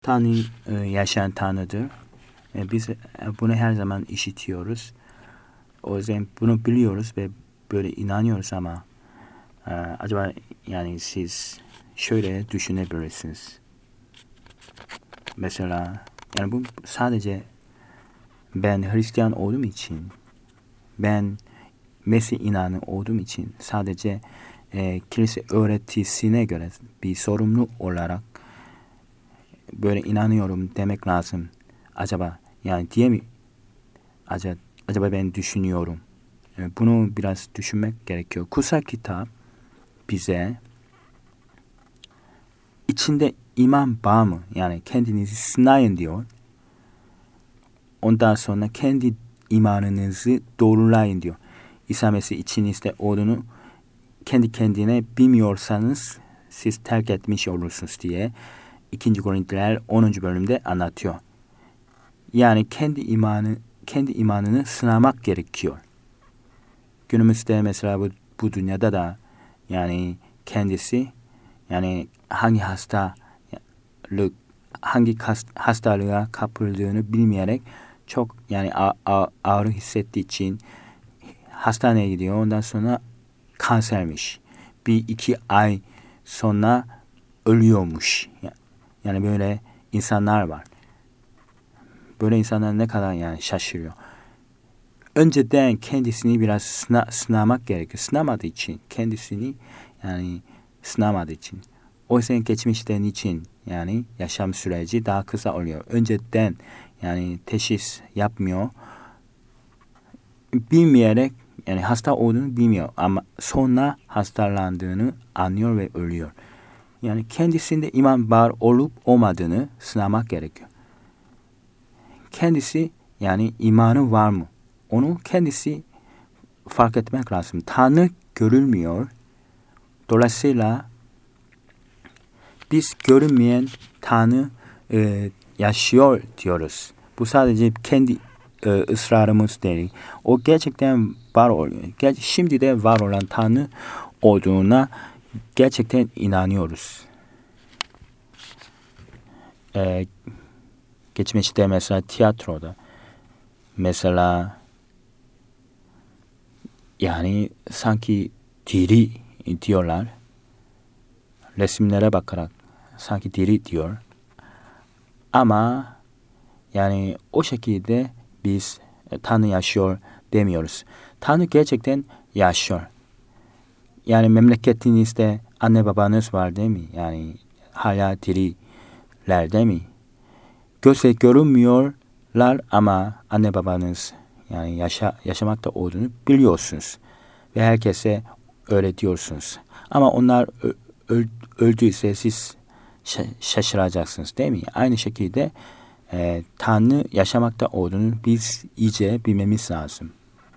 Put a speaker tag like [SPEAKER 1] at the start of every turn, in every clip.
[SPEAKER 1] Tanrı yaşayan Tanrı'dır. Biz bunu her zaman işitiyoruz. O yüzden bunu biliyoruz ve böyle inanıyoruz ama acaba yani siz şöyle düşünebilirsiniz. Mesela yani bu sadece ben Hristiyan olduğum için, ben Mesih inanı olduğum için sadece kilise öğretisine göre bir sorumlu olarak böyle inanıyorum demek lazım. Acaba yani diye mi? Acaba ben düşünüyorum. Bunu biraz düşünmek gerekiyor. Kutsal kitap bize içinde iman var mı? Yani kendinizi sınayın diyor. Ondan sonra kendi imanınızı doğrulayın diyor. İsa Mesih içinizde olduğunu kendi kendine bilmiyorsanız siz terk etmiş olursunuz diye 2. Korintiler 10. bölümde anlatıyor. Yani kendi imanını sınamak gerekiyor. Günümüzde mesela bu dünyada da yani kendisi yani hangi hastalığa kapıldığını bilmeyerek çok yani ağrı hissettiği için hastaneye gidiyor. Ondan sonra kansermiş. 1-2 ay sonra ölüyormuş. Yani böyle insanlar var. Böyle insanlar ne kadar yani şaşırıyor. Önceden kendisini biraz sınamak gerekiyor. Sınamadığı için kendisini yani sınamadığı için. O yüzden geçmişten için yani yaşam süreci daha kısa oluyor. Önceden yani teşhis yapmıyor. Bilmeyerek yani hasta olduğunu bilmiyor ama sonra hastalandığını anlıyor ve ölüyor. Yani kendisinde iman var olup olmadığını sınamak gerekiyor. Kendisi yani imanı var mı? Onu kendisi fark etmek lazım. Tanrı görülmüyor. Dolayısıyla biz görünmeyen Tanrı yaşıyor diyoruz. Bu sadece kendi ısrarımız değil. O gerçekten var oluyor. Şimdi de var olan Tanrı olduğuna gerçekten inanıyoruz. Geçmişte mesela tiyatroda mesela yani sanki diri diyorlar. Resimlere bakarak sanki diri diyor. Ama yani o şekilde biz Tanrı yaşıyor demiyoruz. Tanrı gerçekten yaşıyor. Yani memleketinizde anne babanız var değil mi? Yani hala diriler değil mi? Gözle görünmüyorlar ama anne babanız yani yaşamakta olduğunu biliyorsunuz. Ve herkese öyle diyorsunuz. Ama onlar öldüyse siz şaşıracaksınız değil mi? Aynı şekilde Tanrı yaşamakta olduğunu biz iyice bilmemiz lazım.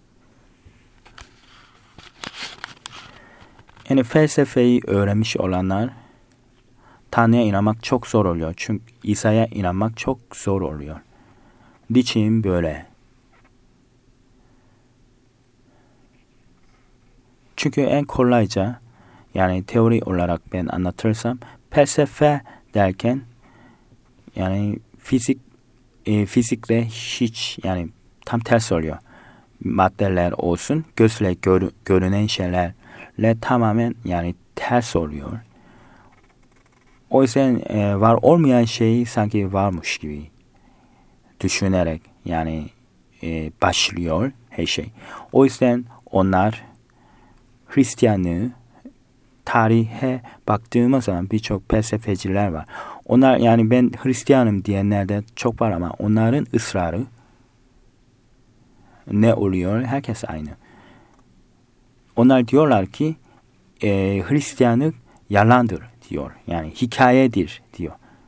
[SPEAKER 1] Yani felsefeyi öğrenmiş olanlar Tanrı'ya inanmak çok zor oluyor. Çünkü İsa'ya inanmak çok zor oluyor. Niçin böyle? Çünkü en kolayca yani teori olarak ben anlatırsam felsefe derken yani fizikle hiç yani tam ters oluyor. Maddeler olsun gözle görünen şeylerle tamamen yani ters oluyor. O yüzden var olmayan şeyi sanki varmış gibi düşünerek yani başlıyor her şey. O yüzden onlar Hristiyanlığı tarihe baktığımız zaman birçok felsefeciler var. Onlar yani ben Hristiyanım diyenler de çok var ama onların ısrarı ne oluyor? Herkes aynı. Onlar diyorlar ki Hristiyanlık yalandır diyor. Yani hikayedir diyor.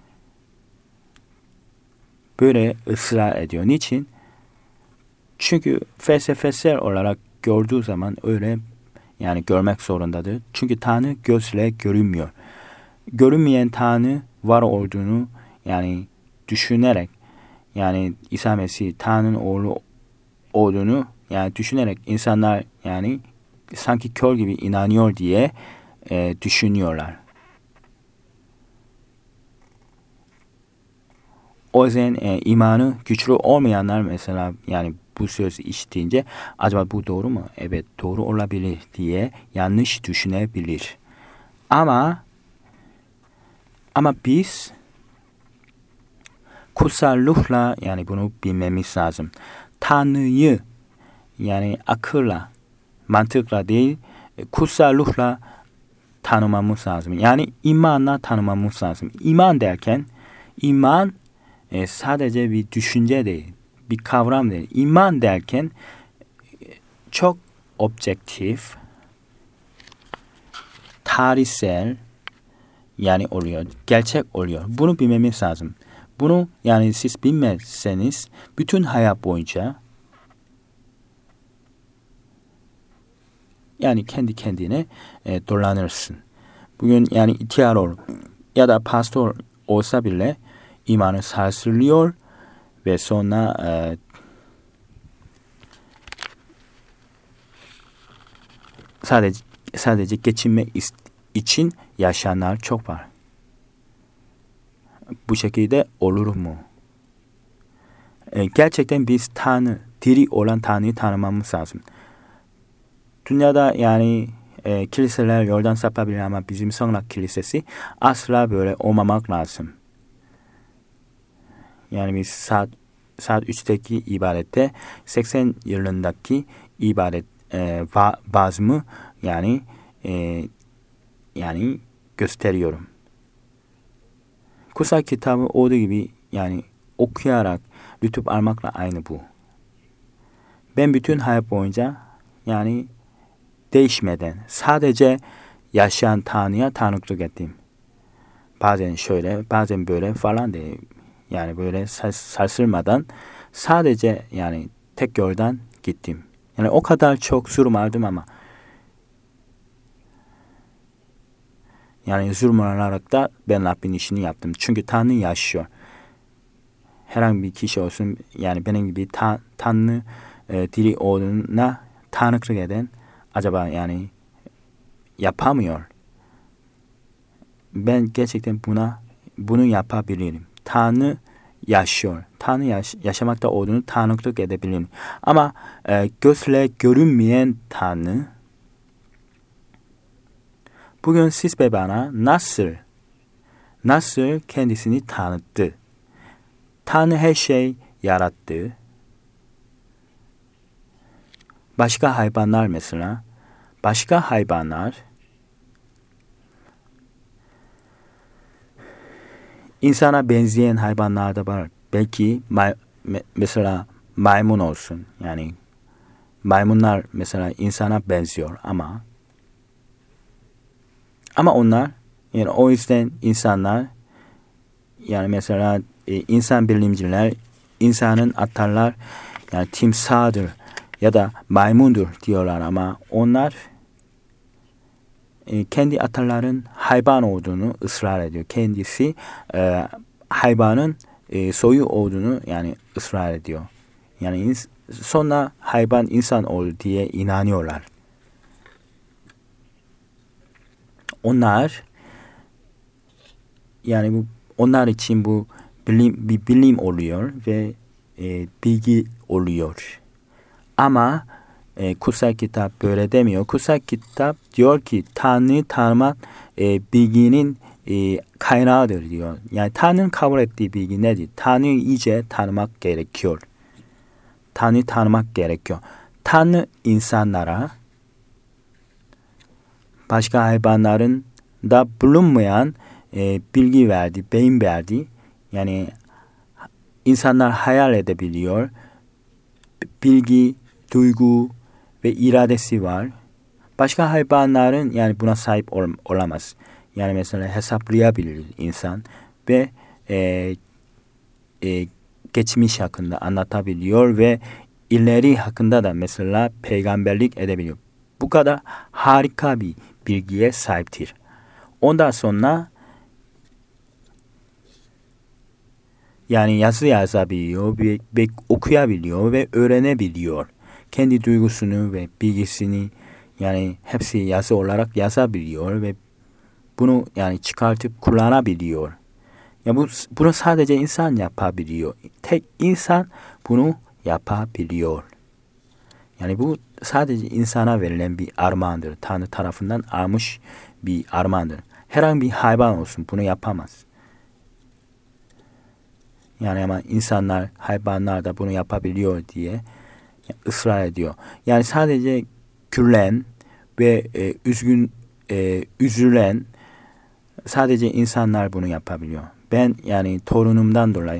[SPEAKER 1] Böyle ısrar ediyor. Niçin? Çünkü felsefesel olarak gördüğü zaman öyle yani görmek zorundadır. Çünkü Tanrı gözle görünmüyor. Görünmeyen Tanrı var olduğunu yani düşünerek yani İsa Mesih Tanrı'nın oğlu olduğunu yani düşünerek insanlar yani sanki kör gibi inanıyor diye düşünüyorlar. O yüzden imanı güçlü olmayanlar mesela yani bu sözü işitince acaba bu doğru mu? Evet doğru olabilir diye yanlış düşünebilir. Ama biz kutsal ruhla yani bunu bilmemiz lazım. Tanrı'yı yani akılla, mantıkla değil kutsal ruhla tanımamız lazım. Yani imanla tanımamız lazım. İman derken iman sadece bir düşünce değil, bir kavram değil. İman derken çok objektif, tarihsel yani oluyor, gerçek oluyor. Bunu bilmemiz lazım. Bunu yani siz bilmezseniz bütün hayat boyunca yani kendi kendine dolanırsın. Bugün yani ihtiyar ol ya da pastor olsa bile imanı sarsılıyor ve sonra sadece geçinme için yaşayanlar çok var. Bu şekilde olur mu? Gerçekten biz Tanrı, diri olan Tanrı'yı tanımamız lazım. Dünyada yani kiliseler yoldan sapabilir ama bizim Songrak Kilisesi asla böyle olmamak lazım. Yani biz saat 3'teki ibadette 80 yılındaki ibadet bazımı yani gösteriyorum. Kutsal kitabı olduğu gibi yani okuyarak lütuf almakla aynı bu. Ben bütün hayat boyunca yani değişmeden sadece yaşayan Tanrı'ya tanıklık ettim. Bazen şöyle bazen böyle falan değil. Yani böyle sarsılmadan sadece yani tek yoldan gittim. Yani o kadar çok zulüm aldım ama yani zulüm alarak da ben Rabbin işini yaptım. Çünkü Tanrı yaşıyor. Herhangi bir kişi olsun yani benim gibi Tanrı diri olduğuna tanıklık eden acaba yani yapamıyor. Ben gerçekten bunu yapabilirim. Tanrı yaşıyor. Tanrı yaşamakta olduğunu tanıklık edebilirim. Ama gözle görünmeyen Tanrı bugün siz ve bana nasıl kendisini tanıttı. Tanrı her şey yarattı. Başka hayvanlar mesela. Başka hayvanlar insana benzeyen hayvanlar da var. Belki mesela maymun olsun. Yani maymunlar mesela insana benziyor ama onlar yani o yüzden insanlar yani mesela insan bilimciler insanın atarlar yani timsahdır ya da maymundur diyorlar ama onlar kendi ataların hayvan olduğunu ısrar ediyor. Kendisi hayvanın soyu olduğunu yani ısrar ediyor. Yani sonra hayvan insan oldu diye inanıyorlar. Onlar yani onlar için bu bir bilim oluyor ve bilgi oluyor. Ama kutsal kitap böyle demiyor. Kutsal kitap diyor ki Tanrı tanımak bilginin kaynağıdır diyor. Yani Tanrı'nın kabul ettiği bilgi nedir? Tanrı'yı iyice tanımak gerekiyor. Tanrı'yı tanımak gerekiyor. Tanrı insanlara başka hayvanların da bulunmayan bilgi verdi, beyin verdi. Yani insanlar hayal edebiliyor. Bilgi, duygu ve iradesi var. Başka hayvanların yani buna sahip olamaz. Yani mesela hesaplayabilir insan ve geçmiş hakkında anlatabiliyor ve ileri hakkında da mesela peygamberlik edebiliyor. Bu kadar harika bir bilgiye sahiptir. Ondan sonra yani yazı yazabiliyor ve okuyabiliyor ve öğrenebiliyor. Kendi duygusunu ve bilgisini yani hepsi yazı olarak yazabiliyor ve bunu yani çıkartıp kullanabiliyor. Ya bunu sadece insan yapabiliyor. Tek insan bunu yapabiliyor. Yani bu sadece insana verilen bir armağandır. Tanrı tarafından almış bir armağandır. Herhangi bir hayvan olsun bunu yapamaz. Yani ama insanlar, hayvanlar da bunu yapabiliyor diye ısrar ediyor. Yani sadece gülen ve üzülen sadece insanlar bunu yapabiliyor. Ben yani torunumdan dolayı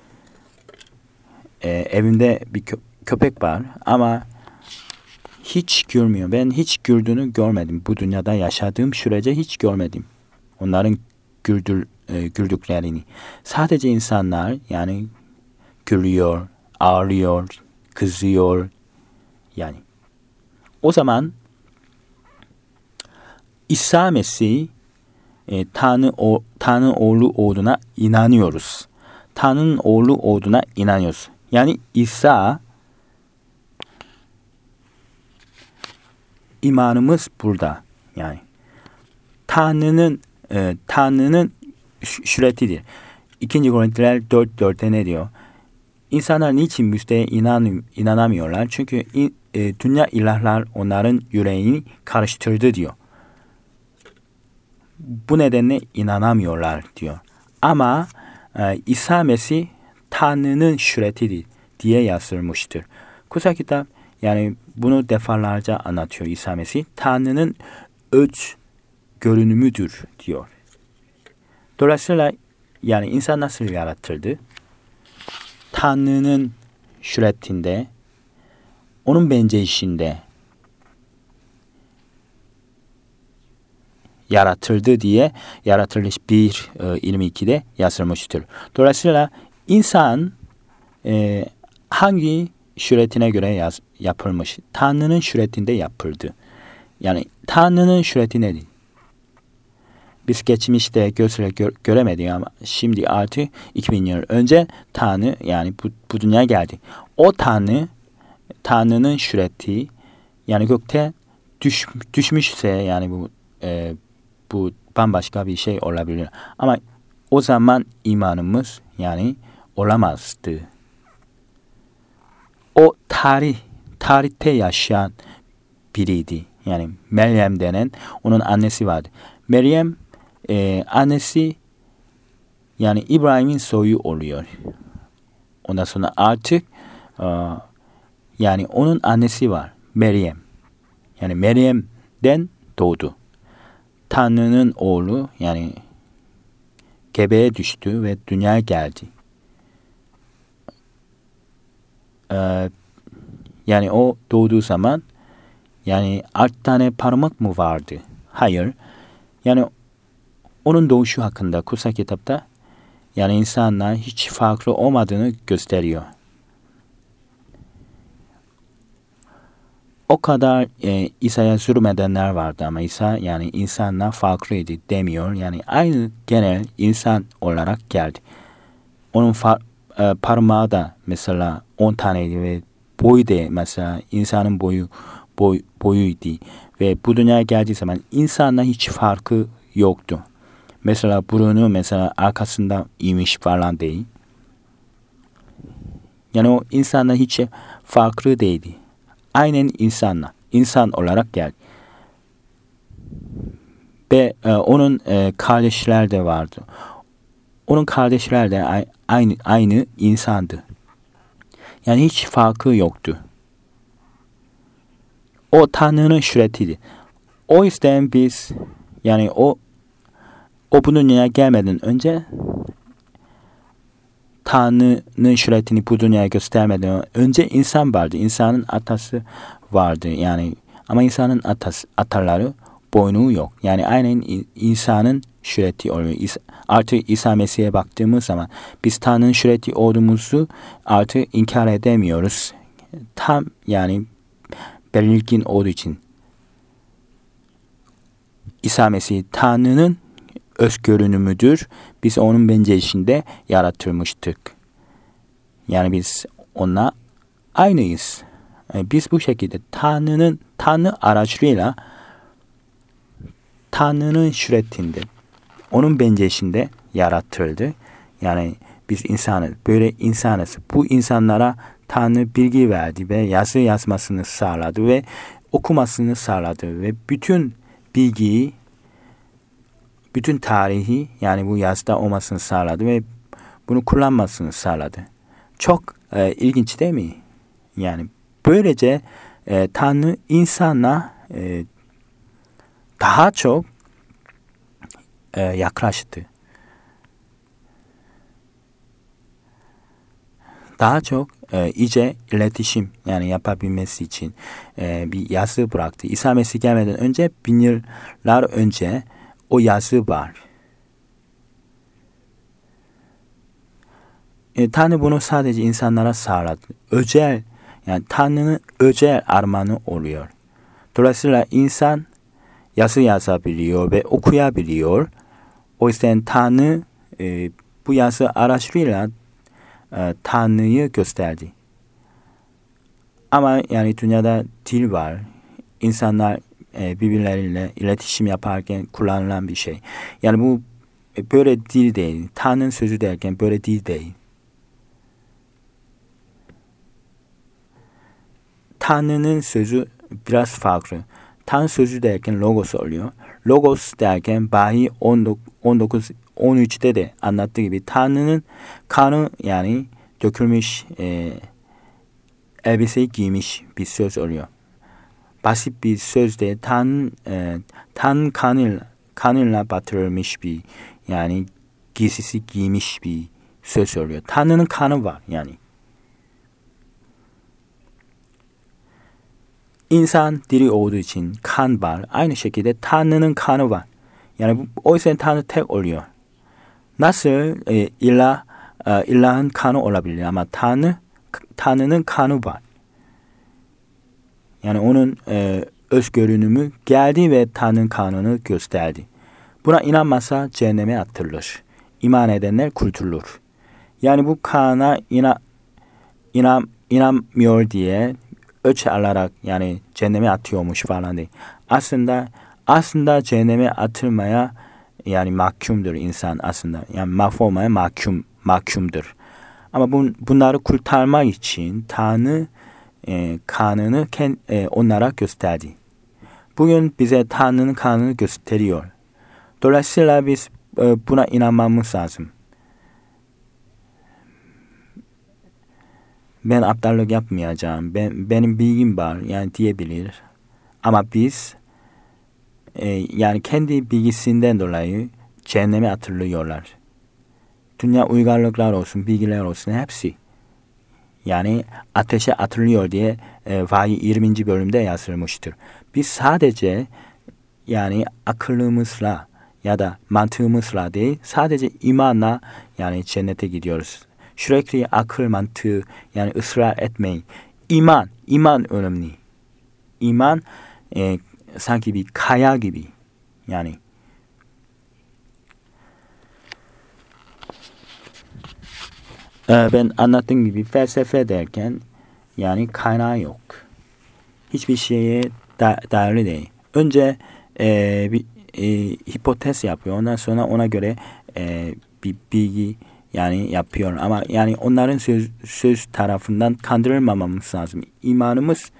[SPEAKER 1] evimde bir köpek var ama hiç gülmüyor. Ben hiç güldüğünü görmedim. Bu dünyada yaşadığım sürece hiç görmedim. Onların güldüklerini. Sadece insanlar yani gülüyor, ağlıyor, kızıyor. Yani o zaman İsa Mesih Tanrı oğlu olduğuna inanıyoruz. Tanrı'nın oğlu olduğuna inanıyoruz. Yani İsa imanımız burada. Yani Tanrı'nın suretidir. 2. Korintiler 4:4'te ne diyor? İnsanlar niçin müjdeye inanamıyorlar? Çünkü dünya ilahlar onların yüreğini karıştırdı diyor. Bu nedenle inanamıyorlar diyor. Ama İsa Mesih Tanrı'nın suretidir diye yazılmıştır. Kutsal kitap yani bunu defalarca anlatıyor İsa Mesih. Tanrı'nın öz görünümüdür diyor. Dolayısıyla yani insan nasıl yaratıldı? Tanrı'nın suretinde, onun benzeşinde yaratıldı diye Yaratılış 1:22'de yazılmıştır. Dolayısıyla insan hangi suretine göre yapılmış? Tanrı'nın suretinde yapıldı. Yani Tanrı'nın sureti nedir? Biz geçmişte gözle göremedik ama şimdi artık 2000 yıl önce Tanrı yani bu dünyaya geldi. O Tanrı'nın sureti yani gökte düşmüşse yani bu bambaşka bir şey olabilir. Ama o zaman imanımız yani olamazdı. O tarihte yaşayan biriydi. Yani Meryem denen onun annesi vardı. Meryem annesi yani İbrahim'in soyu oluyor. Ondan sonra artık yani onun annesi var. Meryem. Yani Meryem'den doğdu. Tanrı'nın oğlu yani gebeye düştü ve dünyaya geldi. Yani o doğduğu zaman yani 6 tane parmak mı vardı? Hayır. Yani onun doğuşu hakkında kutsal kitapta yani insanlar hiç farklı olmadığını gösteriyor. O kadar İsa'ya zulmedenler vardı ama İsa yani insanlar farklıydı demiyor. Yani aynı genel insan olarak geldi. Onun parmağı da mesela 10 taneydi ve boyu da mesela insanın boyuydu. Ve bu dünyaya geldiği zaman insanla hiç farkı yoktu. Mesela burnu mesela arkasında imiş falan değil. Yani o insanla hiç farklı değildi. Aynen insan olarak geldi. Ve onun kardeşler de vardı. Onun kardeşler de aynı insandı. Yani hiç farkı yoktu. O Tanrı'nın suretiydi. O yüzden biz yani o bu dünyaya gelmeden önce Tanrı'nın suretini bu dünyaya göstermeden önce insan vardı. İnsanın atası vardı. Yani ama insanın ataları boynu yok. Yani aynen insanın sureti oluyor. Artık İsa Mesih'e baktığımız zaman biz Tanrı'nın sureti olduğumuzu artık inkar edemiyoruz. Tam yani belirgin olduğu için İsa Mesih Tanrı'nın öz görünümüdür. Biz onun benzeşinde yaratılmıştık. Yani biz onunla aynıyız. Yani biz bu şekilde Tanrı aracılığıyla Tanrı'nın suretinde, onun benzeşinde yaratıldı. Yani biz insanız. Böyle insanız. Bu insanlara Tanrı bilgi verdi ve yazı yazmasını sağladı ve okumasını sağladı ve bütün bilgiyi, bütün tarihi yani bu yazıda olmasını sağladı ve bunu kullanmasını sağladı. Çok ilginç değil mi? Yani böylece Tanrı insana daha çok yaklaştı. Daha çok iyice iletişim yani yapabilmesi için bir yazı bıraktı. İsa Mesih gelmeden önce 1000 yıllar önce o yazı var. Tanrı bunu sadece insanlara sağladı. Özel yani Tanrı'nın özel armağanı oluyor. Dolayısıyla insan yazı yazabiliyor ve okuyabiliyor. O yüzden Tanrı bu yazı aracılığıyla Tanrı'yı gösterdi. Ama yani dünyada dil var. İnsanlar birbirleriyle iletişim yaparken kullanılan bir şey. Yani bu böyle dil değil. Tanrı'nın sözü derken böyle dil değil. Tanrı'nın sözü biraz farklı. Tanrı sözü derken logos oluyor. Logos derken Bahi 13'te de anlattığı gibi Tanrı'nın kanı yani dökülmüş elbiseyi giymiş bir söz oluyor. Basit bir sözde Tanrı kanıyla batırılmış bir yani giysisi giymiş bir söz oluyor. Tanrı'nın kanı var yani. İnsan diri olduğu için kan var. Aynı şekilde Tanrı'nın kanı var. Yani o yüzden Tanrı tek oluyor. Nasıl ilahın kanı olabilir ama Tanrı'nın kanı var. Yani onun öz görünümü geldi ve Tanrı'nın kanını gösterdi. Buna inanmazsa cehenneme atılır. İman edenler kurtulur. Yani bu kana inanmıyor diye ölçü alarak yani cehenneme atıyormuş falan değil. Aslında cehenneme atılmaya yani mahkumdur insan aslında. Yani mahvolmaya mahkumdur. Ama bunları kurtarmak için Tanrı kanını onlara gösterdi. Bugün bize Tanrı'nın kanını gösteriyor. Dolayısıyla biz buna inanmamız lazım. Ben aptallık yapmayacağım. Benim bilgim var yani diyebilir. Ama biz yani kendi bilgisinden dolayı cehenneme atılıyorlar. Dünya uygarlıklar olsun, bilgiler olsun hepsi. Yani ateşe atılıyor diye Vahiy 20. bölümde yazılmıştır. Biz sadece yani akıllımızla ya da mantığımızla değil sadece imanla yani cennete gidiyoruz. Sürekli akıl mantığı yani ısrar etmeyin. İman önemli. İman sanki bir kaya gibi yani. Ben anlattığım gibi felsefe derken yani kaynağı yok. Hiçbir şeye dayalı değil. Önce bir hipotez yapıyor. Ondan sonra ona göre bir bilgi yani yapıyor. Ama yani onların söz tarafından kandırılmamamız lazım. İmanımız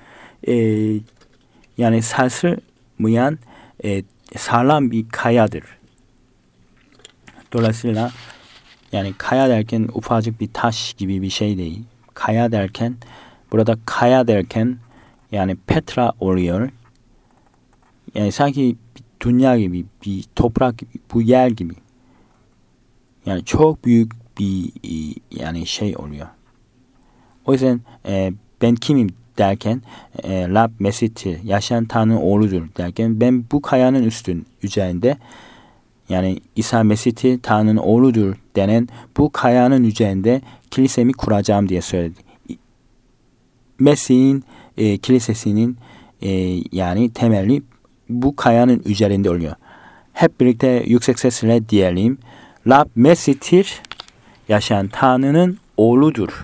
[SPEAKER 1] yani sarsılmayan sağlam bir kayadır. Dolayısıyla yani kaya derken ufacık bir taş gibi bir şey değil. Burada kaya derken yani Petra oluyor. Yani sanki bir dünya gibi, bir toprak gibi, bu yer gibi. Yani çok büyük bir yani şey oluyor. O yüzden ben kimim derken Rab Mesih'tir, yaşayan Tanrı'nın oğludur derken ben bu kayanın üzerinde yani İsa Mesih'tir, Tanrı'nın oğludur denen bu kayanın üzerinde kilisemi kuracağım diye söyledi. Mesih'in kilisesinin yani temeli bu kayanın üzerinde oluyor. Hep birlikte yüksek sesle diyelim. Rab Mesih'tir, yaşayan Tanrı'nın oğludur.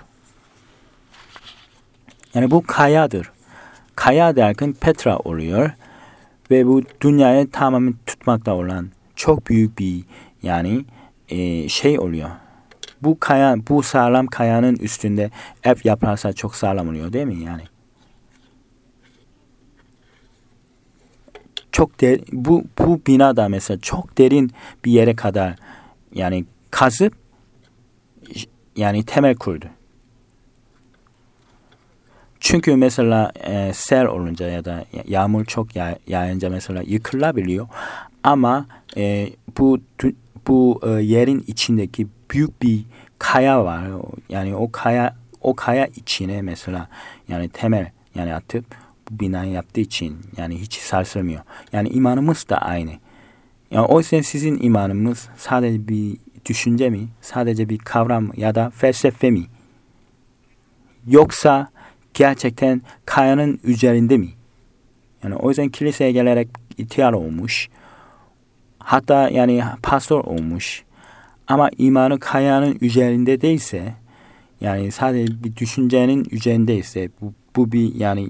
[SPEAKER 1] Yani bu kayadır. Kaya derken Petra oluyor. Ve bu dünyayı tamamen tutmakta olan çok büyük bir yani şey oluyor. bu sağlam kayanın üstünde ev yaparsa çok sağlam oluyor değil mi yani? Bu bina da mesela çok derin bir yere kadar yani kazıp yani temel kurdu. Çünkü mesela sel olunca ya da yağmur çok yağınca mesela yıkılabiliyor. Ama bu yerin içindeki büyük bir kaya var. Yani o kaya içine mesela yani temel yani atıp bu binayı yaptığı için yani hiç sarsılmıyor. Yani imanımız da aynı. Yani o yüzden sizin imanımız sadece bir düşünce mi? Sadece bir kavram mı? Ya da felsefe mi? Yoksa gerçekten kayanın üzerinde mi? Yani o yüzden kiliseye gelerek ihtiyar olmuş. Hatta yani pastor olmuş. Ama imanı kayanın üzerinde değilse yani sadece bir düşüncenin üzerindeyse bu bir yani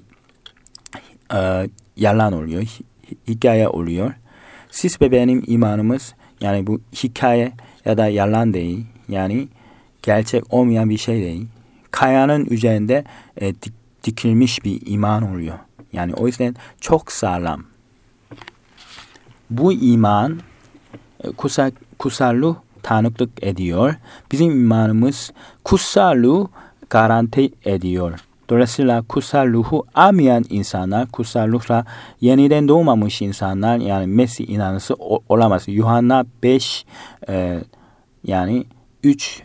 [SPEAKER 1] yalan oluyor. Hikaye oluyor. Siz ve benim imanımız yani bu hikaye ya da yalan değil. Yani gerçek olmayan bir şey değil. Kayanın üzerinde dikilmiş bir iman oluyor. Yani o yüzden çok sağlam. Bu iman kutsallığı tanıklık ediyor. Bizim imanımız kutsallığı garanti ediyor. Dolayısıyla kutsallığı almayan insanlar, kutsallıkla yeniden doğmamış insanlar yani Mesih inanısı olamaz. Yuhanna 5 yani 3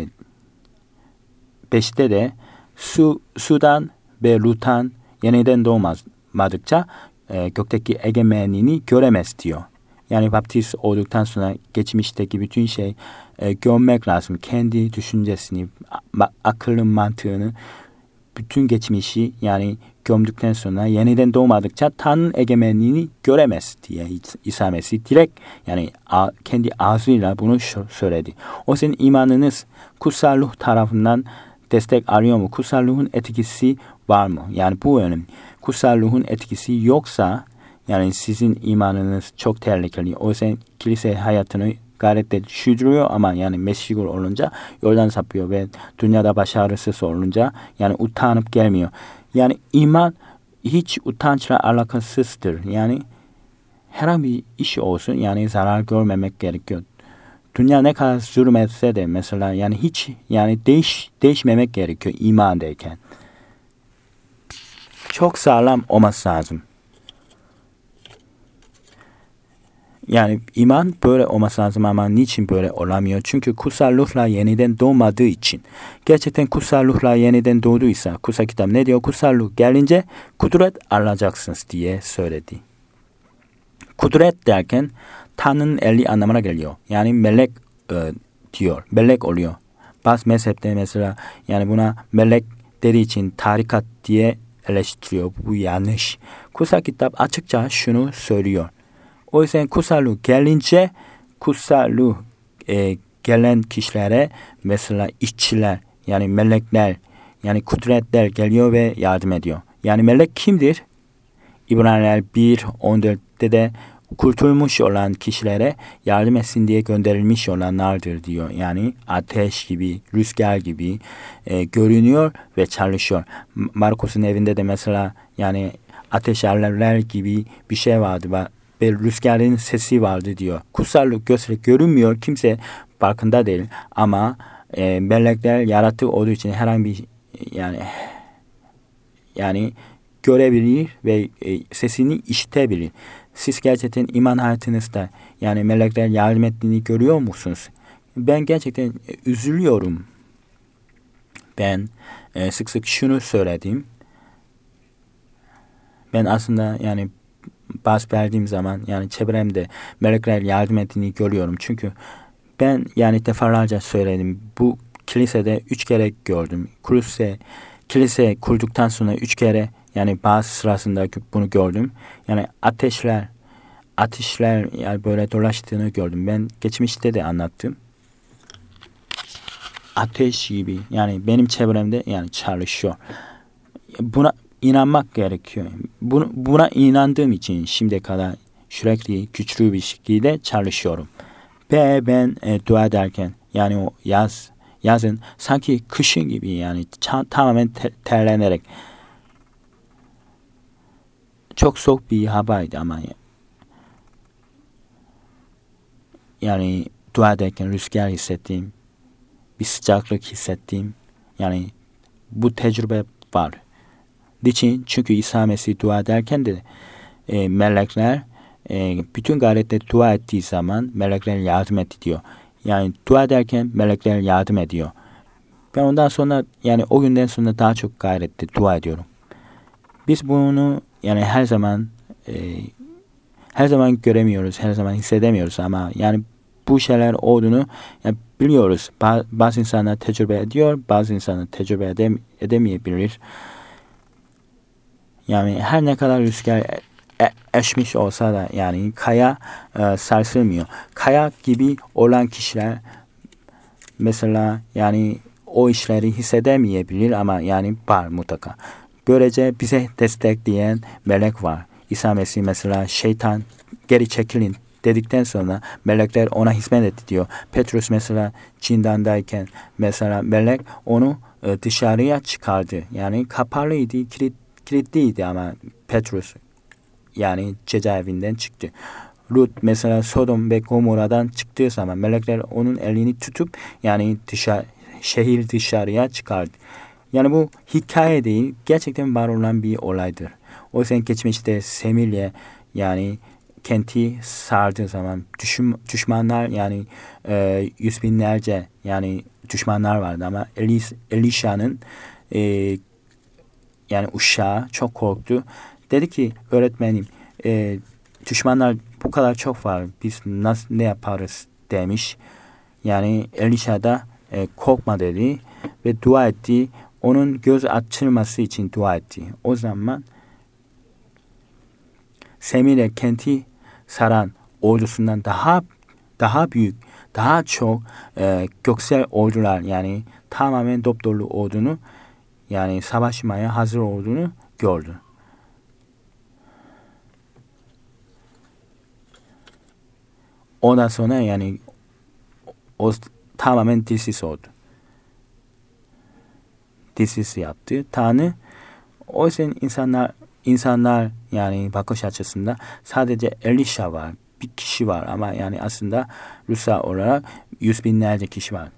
[SPEAKER 1] 5'te de sudan ve ruhtan yeniden doğmadıkça gökteki egemenliğini göremez diyor. Yani baptist olduktan sonra geçmişteki bütün şey görmek lazım. Kendi düşüncesini, akılın mantığını, bütün geçmişi yani gömdükten sonra yeniden doğmadıkça Tanrı'nın egemenliğini göremez diye İsa Mesih direkt yani kendi ağzıyla bunu söyledi. O senin imanınız kutsal ruh tarafından destek arıyor mu? Kutsal ruhun etkisi var mı? Yani bu önemli. Kutsal ruhun etkisi yoksa yani sizin imanınız çok tehlikeli. O yüzden kilise hayatını gayretle sürdürüyor ama yani meşgul olunca yoldan sapıyor ve dünyada başarısız olunca yani utanıp gelmiyor. Yani iman hiç utançla alakasızdır. Yani herhangi bir iş olsun yani zarar görmemek gerekiyor. Dünya ne kadar zulmetse de mesela yani hiç yani değişmemek gerekiyor imandayken. Çok sağlam olması lazım. Yani iman böyle olması lazım ama niçin böyle olamıyor? Çünkü kutsal ruhla yeniden doğmadığı için. Gerçekten kutsal ruhla yeniden doğduysa kutsal kitap ne diyor? Kutsal ruh gelince kudret alacaksınız diye söyledi. Kudret derken Tanrı'nın eli anlamına geliyor. Yani melek diyor. Melek oluyor. Bazı mezhepte mesela yani buna melek dediği için tarikat diye eleştiriyor. Bu yanlış. Kutsal kitap açıkça şunu söylüyor. O yüzden kutsal ruh gelince kutsal ruh gelen kişilere mesela işçiler yani melekler yani kudretler geliyor ve yardım ediyor. Yani melek kimdir? İbraniler 1.14'te de kurtulmuş olan kişilere yardım etsin diye gönderilmiş olanlardır diyor. Yani ateş gibi, rüzgar gibi görünüyor ve çalışıyor. Markus'un evinde de mesela yani ateş alevler gibi bir şey vardı ve rüzgarın sesi vardı diyor. Kutsallık görünmüyor, kimse farkında değil ama melekler yaratığı olduğu için herhangi bir yani görebilir ve sesini işitebilir. Siz gerçekten iman hayatınızda yani melekler yardım ettiğini görüyor musunuz? Ben gerçekten üzülüyorum. Ben sık sık şunu söyledim. Ben aslında yani bas verdiğim zaman yani çevremde melekler yardım ettiğini görüyorum. Çünkü ben yani defalarca söyledim. Bu kilisede 3 kere gördüm. Kilise kurduktan sonra 3 kere yani bazı sırasında bunu gördüm. Yani ateşler yani böyle dolaştığını gördüm. Ben geçmişte de anlattım. Ateş gibi yani benim çevremde yani çalışıyor. Buna inanmak gerekiyor. Buna inandığım için şimdiye kadar sürekli güçlü bir şekilde çalışıyorum. Ve ben dua ederken yani o yazın sanki kışın gibi yani tamamen terlenerek. Çok soğuk bir havaydı ama yani dua ederken rüzgar hissettiğim, bir sıcaklık hissettiğim, yani bu tecrübe var. Niçin? Çünkü İsa Mesih dua ederken de melekler bütün gayretle dua ettiği zaman melekler yardım etti diyor. Yani dua ederken melekler yardım ediyor. Ben ondan sonra yani o günden sonra daha çok gayretle dua ediyorum. Biz bunu yani her zaman göremiyoruz, her zaman hissedemiyoruz ama yani bu şeyler olduğunu yani biliyoruz. Bazı insanlar tecrübe ediyor, bazı insanlar tecrübe edemeyebilir. Yani her ne kadar rüzgar eşmiş olsa da yani kaya sarsılmıyor. Kaya gibi olan kişiler mesela yani o işleri hissedemeyebilir ama yani var mutlaka. Böylece bize destekleyen melek var. İsa Mesih mesela şeytan geri çekilin dedikten sonra melekler ona hizmet etti diyor. Petrus mesela zindandayken mesela melek onu dışarıya çıkardı. Yani kapalıydı, kilitliydi ama Petrus yani cezaevinden çıktı. Lut mesela Sodom ve Gomorra'dan çıktığı zaman melekler onun elini tutup yani şehir dışarıya çıkardı. Yani bu hikaye değil, gerçekten var olan bir olaydır. O yüzden geçmişte Semirye yani kenti sardığı zaman düşmanlar yani yüz binlerce yani düşmanlar vardı ama Elişa'nın yani uşağı çok korktu. Dedi ki öğretmenim düşmanlar bu kadar çok var. Biz ne yaparız demiş. Yani Elişa da korkma dedi ve dua etti. Onun göz açılması için dua etti. O zaman Semire kenti saran ordusundan daha büyük, daha çok göksel ordular yani tamamen dopdolu ordunu yani savaşmaya hazır olduğunu gördü. Ondan sonra yani o tamamen dilsiz oldu. Dilsiz yaptı. Tanrı o yüzden insanlar yani bakış açısında sadece Elisha var. Bir kişi var ama yani aslında Rusya olarak yüz binlerce kişi var.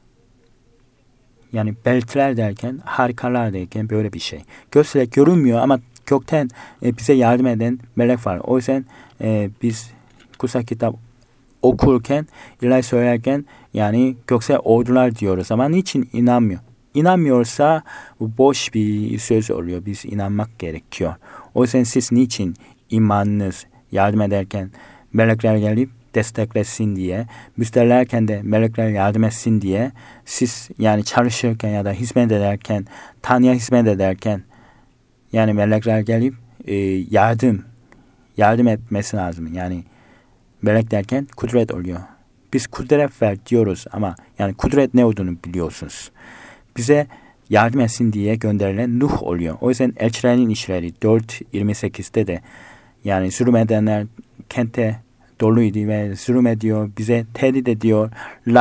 [SPEAKER 1] Yani belirtiler derken, harikalar derken böyle bir şey. Gözle görünmüyor ama gökten bize yardım eden melek var. O yüzden biz kutsal kitap okurken, ilahi söylerken yani göksel ordular diyoruz ama niçin inanmıyor? İnanmıyorsa bu boş bir söz oluyor. Biz inanmak gerekiyor. O yüzden siz niçin imanınız yardım ederken melekler gelip desteklesin diye, müsterlerken de melekler yardım etsin diye siz yani çalışırken ya da hizmet ederken, Tanrı'ya hizmet ederken yani melekler gelip yardım etmesi lazım. Yani melek derken kudret oluyor. Biz kudret ver diyoruz ama yani kudret ne olduğunu biliyorsunuz. Bize yardım etsin diye gönderilen Nuh oluyor. O yüzden elçilerin işleri 4.28'de de yani zulmedenler kente doluydu ve zulmediyor, bize tehdit ediyor.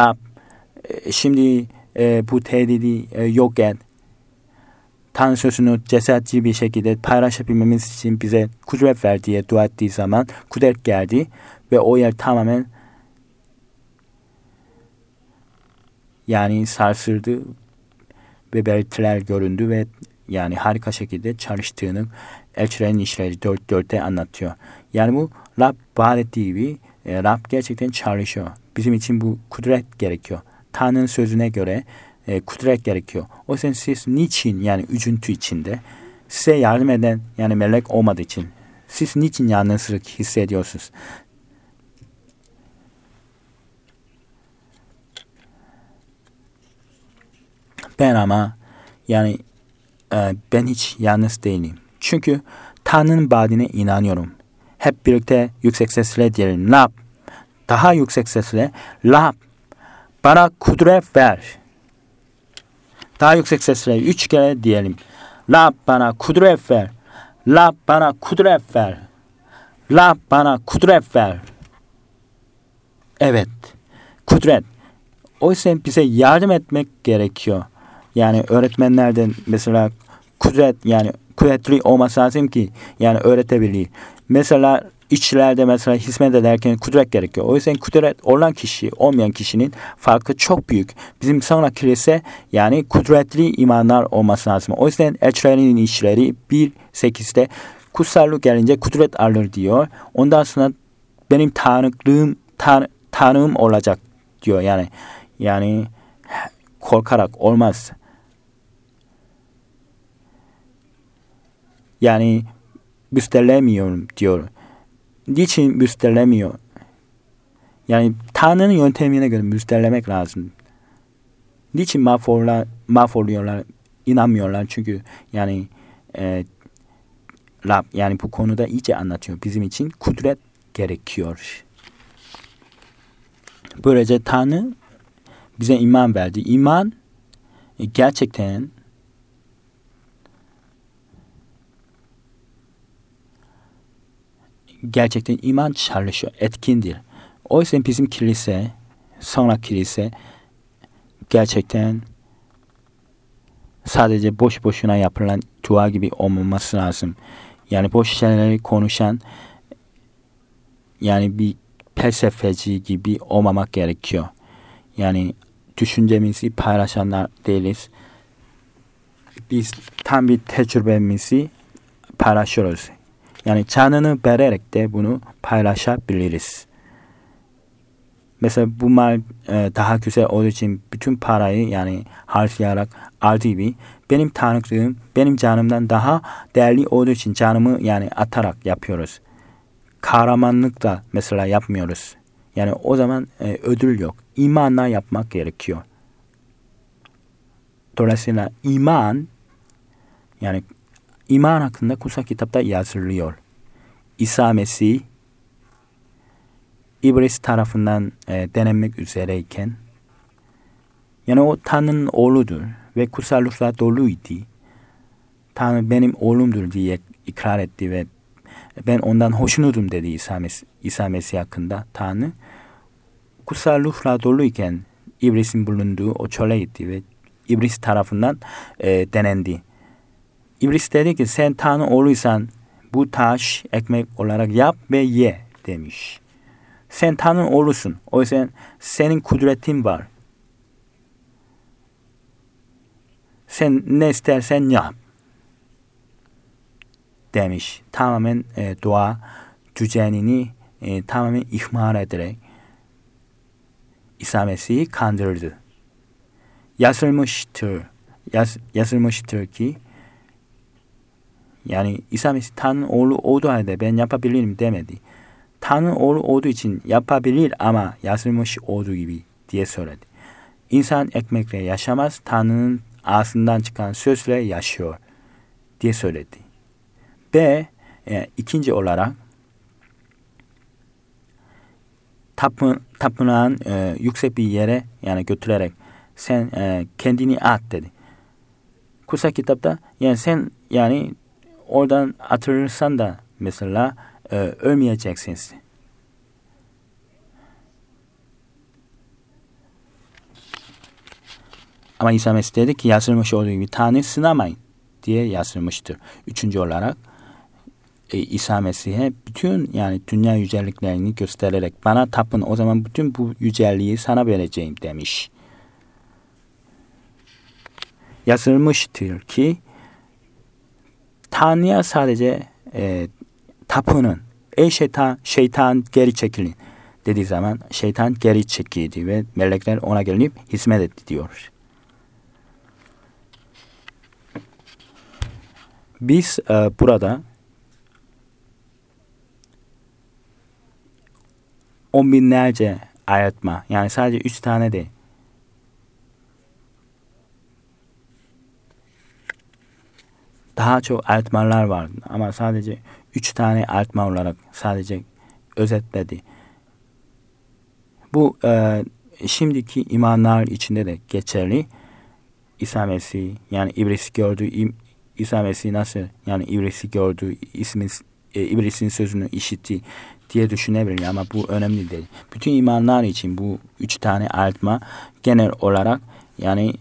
[SPEAKER 1] Şimdi bu tehdidi yok et. Tanrı sözünü cesaretli bir şekilde paylaşabilmemiz için bize kudret ver diye dua ettiği zaman kudret geldi ve o yer tamamen yani sarsıldı ve belirtiler göründü ve yani harika şekilde çalıştığını elçilerin işleri 4.4'te anlatıyor. Yani bu Rab vaat ettiği gibi Rab gerçekten çalışıyor. Bizim için bu kudret gerekiyor. Tanrı'nın sözüne göre kudret gerekiyor. O yüzden siz niçin yani üzüntü içinde size yardım eden yani melek olmadığı için siz niçin yalnızlık hissediyorsunuz? Ben ama yani ben hiç yalnız değilim. Çünkü Tanrı'nın vaadine inanıyorum. Hep birlikte yüksek sesle diyelim. Rab, daha yüksek sesle. Rab, bana kudret ver. Daha yüksek sesle 3 kere diyelim. Rab bana kudret ver. Rab bana kudret ver. Rab bana kudret ver. Evet, kudret. O yüzden bize yardım etmek gerekiyor. Yani öğretmenlerden mesela kudretli olması lazım ki yani öğretebiliyor. Mesela işçilerde mesela hizmet ederken kudret gerekiyor. O yüzden kudret olan kişi olmayan kişinin farkı çok büyük. Bizim sonra kilise yani kudretli imanlar olması lazım. O yüzden elçilerin işleri 1.8'de kutsallık gelince kudret alır diyor. Ondan sonra benim tanığım olacak diyor. Yani korkarak olmaz. Yani müstelemiyorum diyor. Niçin müstelemiyor? Yani Tanrı'nın yöntemine göre müstelemek lazım. Niçin mahvoluyorlar, inanmıyorlar? Çünkü yani Rab yani bu konuda iyice anlatıyor. Bizim için kudret gerekiyor. Böylece Tanrı bize iman verdi. İman gerçekten iman çalışıyor, etkindir. O yüzden bizim kilise, sonra kilise gerçekten sadece boş boşuna yapılan dua gibi olmaması lazım. Yani boş şeyleri konuşan yani bir felsefeci gibi olmamak gerekiyor. Yani düşüncemizi paylaşanlar değiliz. Biz tam bir tecrübemizi paylaşıyoruz. Yani canını vererek de bunu paylaşabiliriz. Mesela bu mal daha güzel olduğu için bütün parayı yani harcayarak aldığı gibi benim tanıklığım benim canımdan daha değerli olduğu için canımı yani atarak yapıyoruz. Kahramanlık da mesela yapmıyoruz. Yani o zaman ödül yok. İmanla yapmak gerekiyor. Dolayısıyla iman hakkında kutsal kitapta yazılıyor. İsa Mesih İblis tarafından denenmek üzereyken yani o Tanrı'nın oğludur ve kutsallıkla doluydu. Tanrı benim oğlumdur diye ikrar etti ve ben ondan hoşnutum dedi İsa Mesih hakkında Tanrı. Kutsallıkla doluyken İblis'in bulunduğu o çöle gitti ve İblis tarafından denendi. İblis dedi ki sen Tanrı oğluysan bu taş ekmek olarak yap ve ye demiş. Sen Tanrı oğlusun. O yüzden senin kudretin var. Sen ne istersen yap demiş. Tamamen doğa düzenini tamamen ihmal ederek İsa Mesih'i kandırdı. Yazılmıştır ki yani İsa Mesih Tanrı oğlu olduğu halde ben yapabilirim demedi. Tanrı oğlu olduğu için yapabilir ama yazılmış olduğu gibi diye söyledi. İnsan ekmekle yaşamaz, Tanrı'nın ağzından çıkan sözle yaşıyor diye söyledi. Ve ikinci olarak tapınağın yüksek bir yere yani götürerek sen kendini at dedi. Kutsal kitapta yani sen yani oradan atılırsan da mesela ölmeyeceksiniz. Ama İsa Mesih dedi ki yazılmış olduğu gibi Tanrı sınamayın diye yazılmıştır. Üçüncü olarak İsa Mesih'e bütün yani dünya yüceliklerini göstererek bana tapın o zaman bütün bu yüceliği sana vereceğim demiş. Yazılmıştır ki Tanrı'ya sadece tapının. Ey şeytan geri çekilin dediği zaman şeytan geri çekildi ve melekler ona gelip hizmet etti diyor. Biz burada 10 binlerce ayetma yani sadece 3 tane de daha çok ayetmalar var ama sadece 3 tane ayetma olarak sadece özetledi. Bu şimdiki imanlar içinde de geçerli. İsa Mesih yani İblis gördü. İsa Mesih nasıl yani İblis'i gördü, İblis'in sözünü işitti diye düşünebilir ama bu önemli değil. Bütün imanlar için bu 3 tane artma genel olarak yani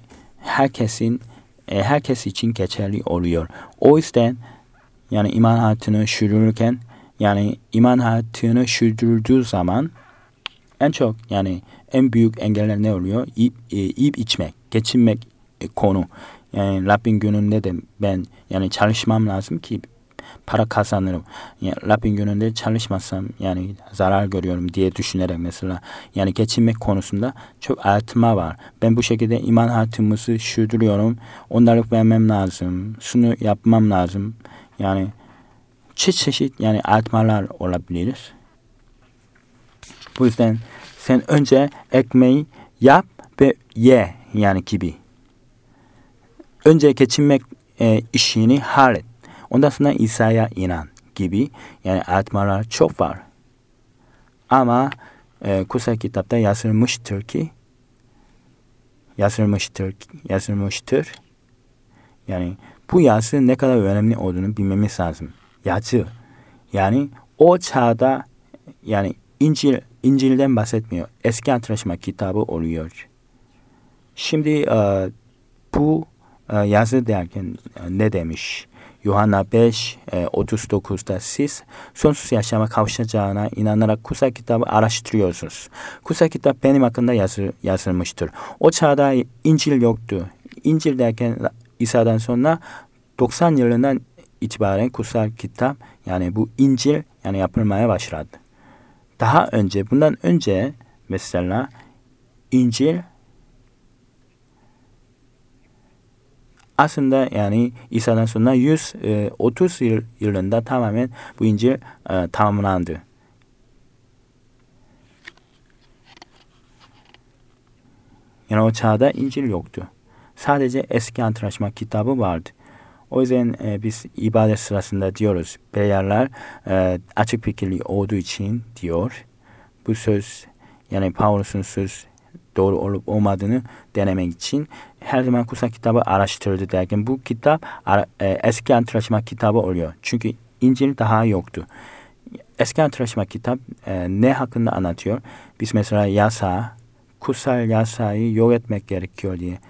[SPEAKER 1] herkes için geçerli oluyor. O yüzden yani iman hayatını sürdürürken yani iman hayatını sürdürdüğü zaman en çok yani en büyük engeller ne oluyor? Yiyip içmek, geçinmek konu. Yani Rabbin gününde de ben yani çalışmam lazım ki para kazanırım. Yani Rabbin gününde çalışmazsam yani zarar görüyorum diye düşünerek mesela yani geçinmek konusunda çok artma var. Ben bu şekilde iman hayatımızı sürdürüyorum. Onları vermem lazım. Şunu yapmam lazım. Yani çeşit yani artmalar olabilir. Bu yüzden sen önce ekmeği yap ve ye yani gibi. Önce geçinmek işini hallet. Ondan sonra İsa'ya inan gibi yani artmalar çok var. Ama kutsal kitapta yazılmıştır. Yani bu yazı ne kadar önemli olduğunu bilmemiz lazım. Yazı yani o çağda yani İncil'den bahsetmiyor. Eski Antlaşma kitabı oluyor. Şimdi bu yazı derken ne demiş? Yuhanna 5:39'da siz sonsuz yaşama kavuşacağına inanarak kutsal kitabı araştırıyorsunuz. Kutsal kitap benim hakkında yazılmıştır. O çağda İncil yoktu. İncil derken İsa'dan sonra 90 yılından itibaren kutsal kitap yani bu İncil yani yapılmaya başladı. Bundan önce mesela İncil aslında yani İsa'dan sonra 130 yılında tamamen bu İncil tamamlandı. Yani o çağda İncil yoktu. Sadece eski antlaşma kitabı vardı. O yüzden biz ibadet sırasında diyoruz. Beyler açık fikirli olduğu için diyor. Bu söz yani Paulus'un söz doğru olup olmadığını denemek için her zaman kutsal kitabı araştırdı derken bu kitap eski antlaşma kitabı oluyor. Çünkü İncil daha yoktu. Eski antlaşma kitap ne hakkında anlatıyor? Biz mesela kutsal yasayı yok etmek gerekiyor diye.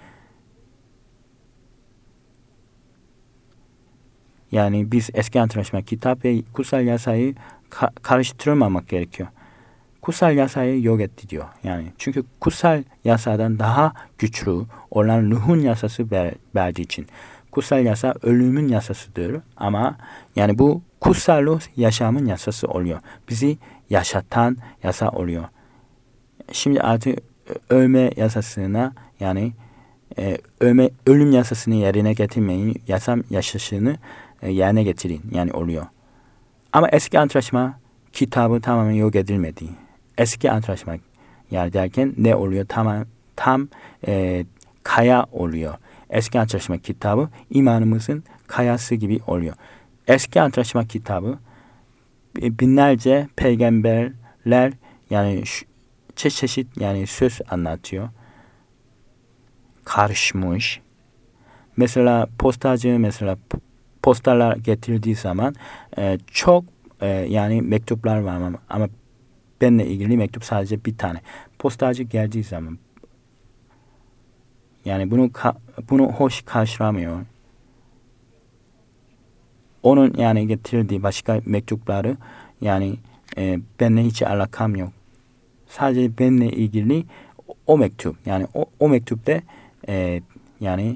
[SPEAKER 1] Yani biz eski antlaşma kitap ve kutsal yasayı karıştırmamak gerekiyor. Kutsal yasayı yok etti diyor. Yani çünkü kutsal yasadan daha güçlü olan ruhun yasası verdiği için. Kutsal yasa ölümün yasasıdır ama yani bu kutsal ruh yaşamın yasası oluyor. Bizi yaşatan yasa oluyor. Şimdi artık ölme yasasına yani ölüm yasasını yerine getirmeyin. Yaşam yasasını yerine getirin yani oluyor. Ama eski antlaşma kitabı tamamen yok edilmedi. Eski antlaşma yani derken ne oluyor? Tam kaya oluyor. Eski antlaşma kitabı imanımızın kayası gibi oluyor. Eski antlaşma kitabı binlerce peygamberler yani çeşit yani söz anlatıyor. Karışmış. Mesela postalar getirdiği zaman çok yani mektuplar var ama benimle ilgili mektup sadece bir tane. Postacı geldiği zaman yani bunu hoş karşılamıyor. Onun yani getirdiği başka mektupları yani benimle hiç alakam yok. Sadece benimle ilgili o mektup yani o mektupta yani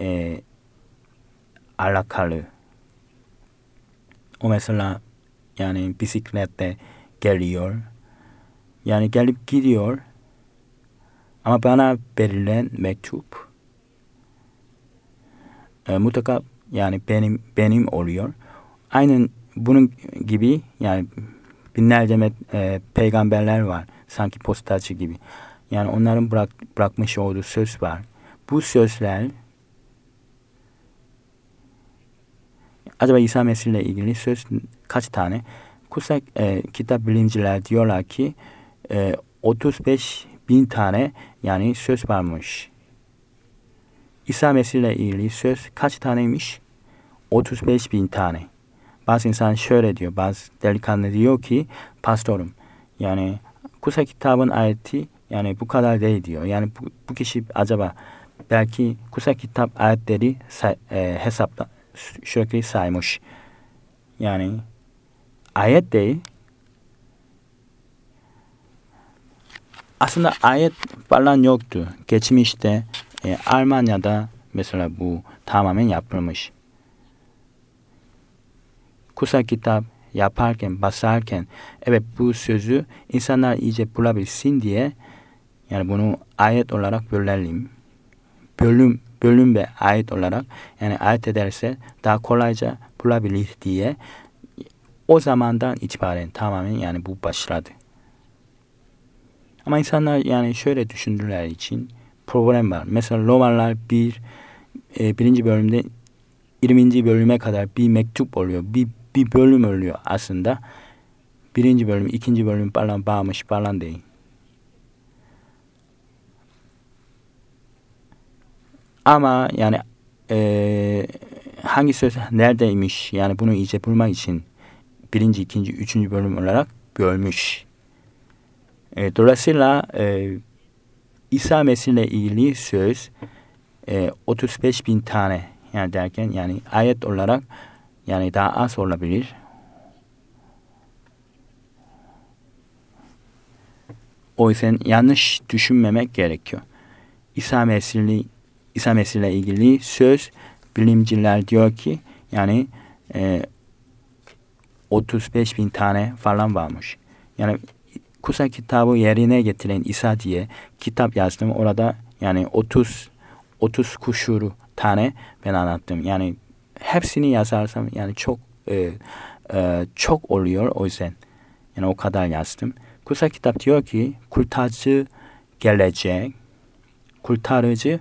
[SPEAKER 1] alakalı. O mesela yani bisiklette geliyor. Yani gelip gidiyor. Ama bana verilen mektup mutlaka yani benim oluyor. Aynen bunun gibi yani binlerce peygamberler var. Sanki postacı gibi. Yani onların bırakmış olduğu söz var. Bu sözler acaba İsa Mesih ile ilgili söz kaç tane? Kutsal kitap bilimciler diyorlar ki 35.000 tane yani söz varmış. İsa Mesih ile ilgili söz kaç taneymiş? 35.000 tane. bazı insan şöyle diyor. Bazı delikanlı diyor ki pastorum yani kutsal kitabın ayeti yani bu kadar değil diyor. Yani bu kişi acaba belki kutsal kitap ayetleri hesapta sürekli saymış. Yani ayet değil. Aslında ayet falan yoktu. Geçmişte Almanya'da mesela bu tamamen yapılmış. Kutsal kitap yaparken, basarken evet bu sözü insanlar iyice bulabilsin diye yani bunu ayet olarak bölelim. Bölüm ve ayet olarak yani ayet ederse daha kolayca bulabilir diye o zamandan itibaren tamamen yani bu başladı. Ama insanlar yani şöyle düşündüler için problem var. Mesela Romalılar birinci bölümde 20. bölüme kadar bir mektup oluyor. Bir bölüm oluyor aslında. Birinci bölüm, ikinci bölüm falan bağmış falan değil. Ama yani hangi söz neredeymiş yani bunu iyice bulmak için birinci, ikinci, üçüncü bölüm olarak bölmüş. Dolayısıyla İsa Mesih ile ilgili söz 35 bin tane yani derken yani ayet olarak yani daha az olabilir. O yüzden yanlış düşünmemek gerekiyor. İsa Mesih ile ilgili söz bilimciler diyor ki yani 35 bin tane falan varmış. Yani kutsal kitabı yerine getiren İsa diye kitap yazdım. Orada yani 30 kuşuru tane ben anlattım. Yani hepsini yazarsam yani çok oluyor o yüzden. Yani o kadar yazdım. Kutsal kitap diyor ki kurtarıcı gelecek. Kurtarıcı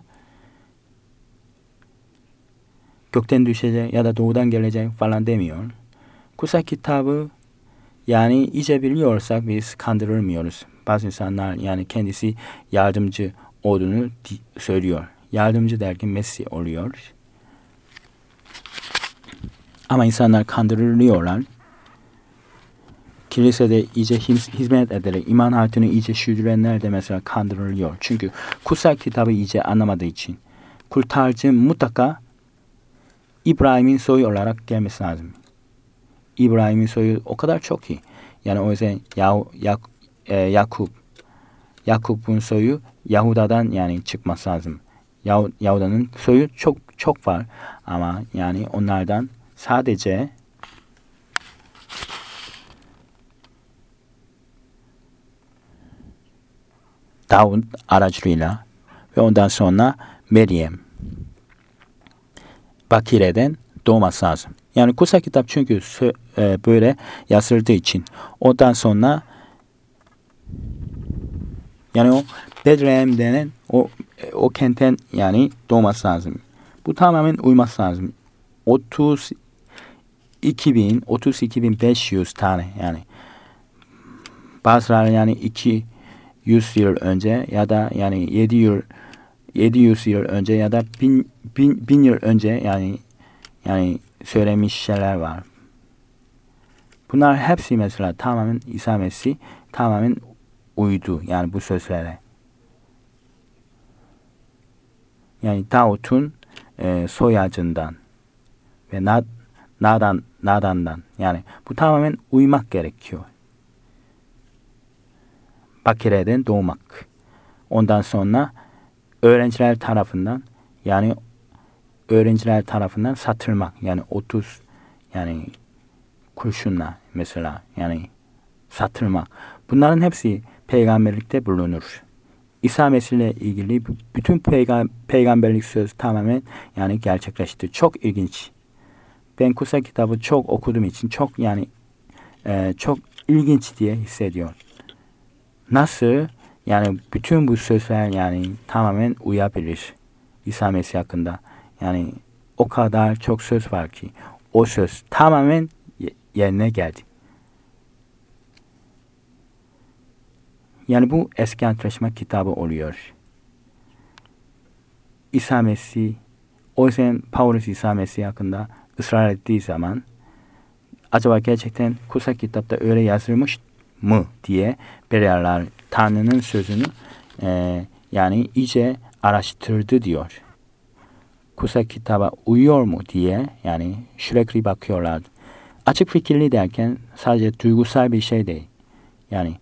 [SPEAKER 1] gökten düşecek ya da doğudan gelecek falan demiyor. Kutsal kitabı yani iyice biliyorsak biz kandırılmıyoruz. Bazı insanlar yani kendisi yardımcı olduğunu söylüyor. Yardımcı derken Mesih oluyor. Ama insanlar kandırılıyorlar. Kilisede iyice hizmet ederek iman hayatını iyice sürdürenler de mesela kandırılıyor. Çünkü kutsal kitabı iyice anlamadığı için kurtarıcı mutlaka İbrahim'in soyu olarak gelmesi lazım. İbrahim'in soyu o kadar çok ki. Yani o yüzden Yakup'un soyu Yahuda'dan yani çıkması lazım. Yahuda'nın soyu çok var ama yani onlardan sadece Davud aracılığıyla ve ondan sonra Meryem Bakire'den doğması lazım. Yani kutsal kitap çünkü böyle yazıldığı için ondan sonra yani o Bethlehem denen o kentten yani doğması lazım. Bu tamamen uyması lazım. 32.500 tane yani. Bazıları yani 200 yıl önce ya da yani 700 yıl önce ya da 1000 yıl önce yani söylemiş şeyler var. Bunlar hepsi mesela tamamen İsa Mesih tamamen uydu yani bu sözlere. Yani Davut'un soyacından ve Nadan'dan yani bu tamamen uymak gerekiyor. Bakire'den doğmak. Ondan sonra öğrenciler tarafından satılmak. Yani 30 yani kurşunla mesela yani satılmak. Bunların hepsi peygamberlikte bulunur. İsa Mesih ile ilgili bütün peygamberlik söz tamamen yani gerçekleşti. Çok ilginç. Ben kutsal kitabı çok okuduğum için çok ilginç diye hissediyorum. Nasıl yani bütün bu sözler yani tamamen uyabilir İsa Mesih hakkında. Yani o kadar çok söz var ki o söz tamamen yerine geldi. Yani bu eski antlaşma kitabı oluyor. İsa Mesih, o yüzden Paulus İsa Mesih hakkında ısrar ettiği zaman acaba gerçekten kutsal kitapta öyle yazılmış mı diye Berealılar Tanrı'nın sözünü yani iyice araştırdı diyor. Kutsal kitaba uyuyor mu diye yani sürekli bakıyorlardı. Açık fikirli derken sadece duygusal bir şey değil. Yani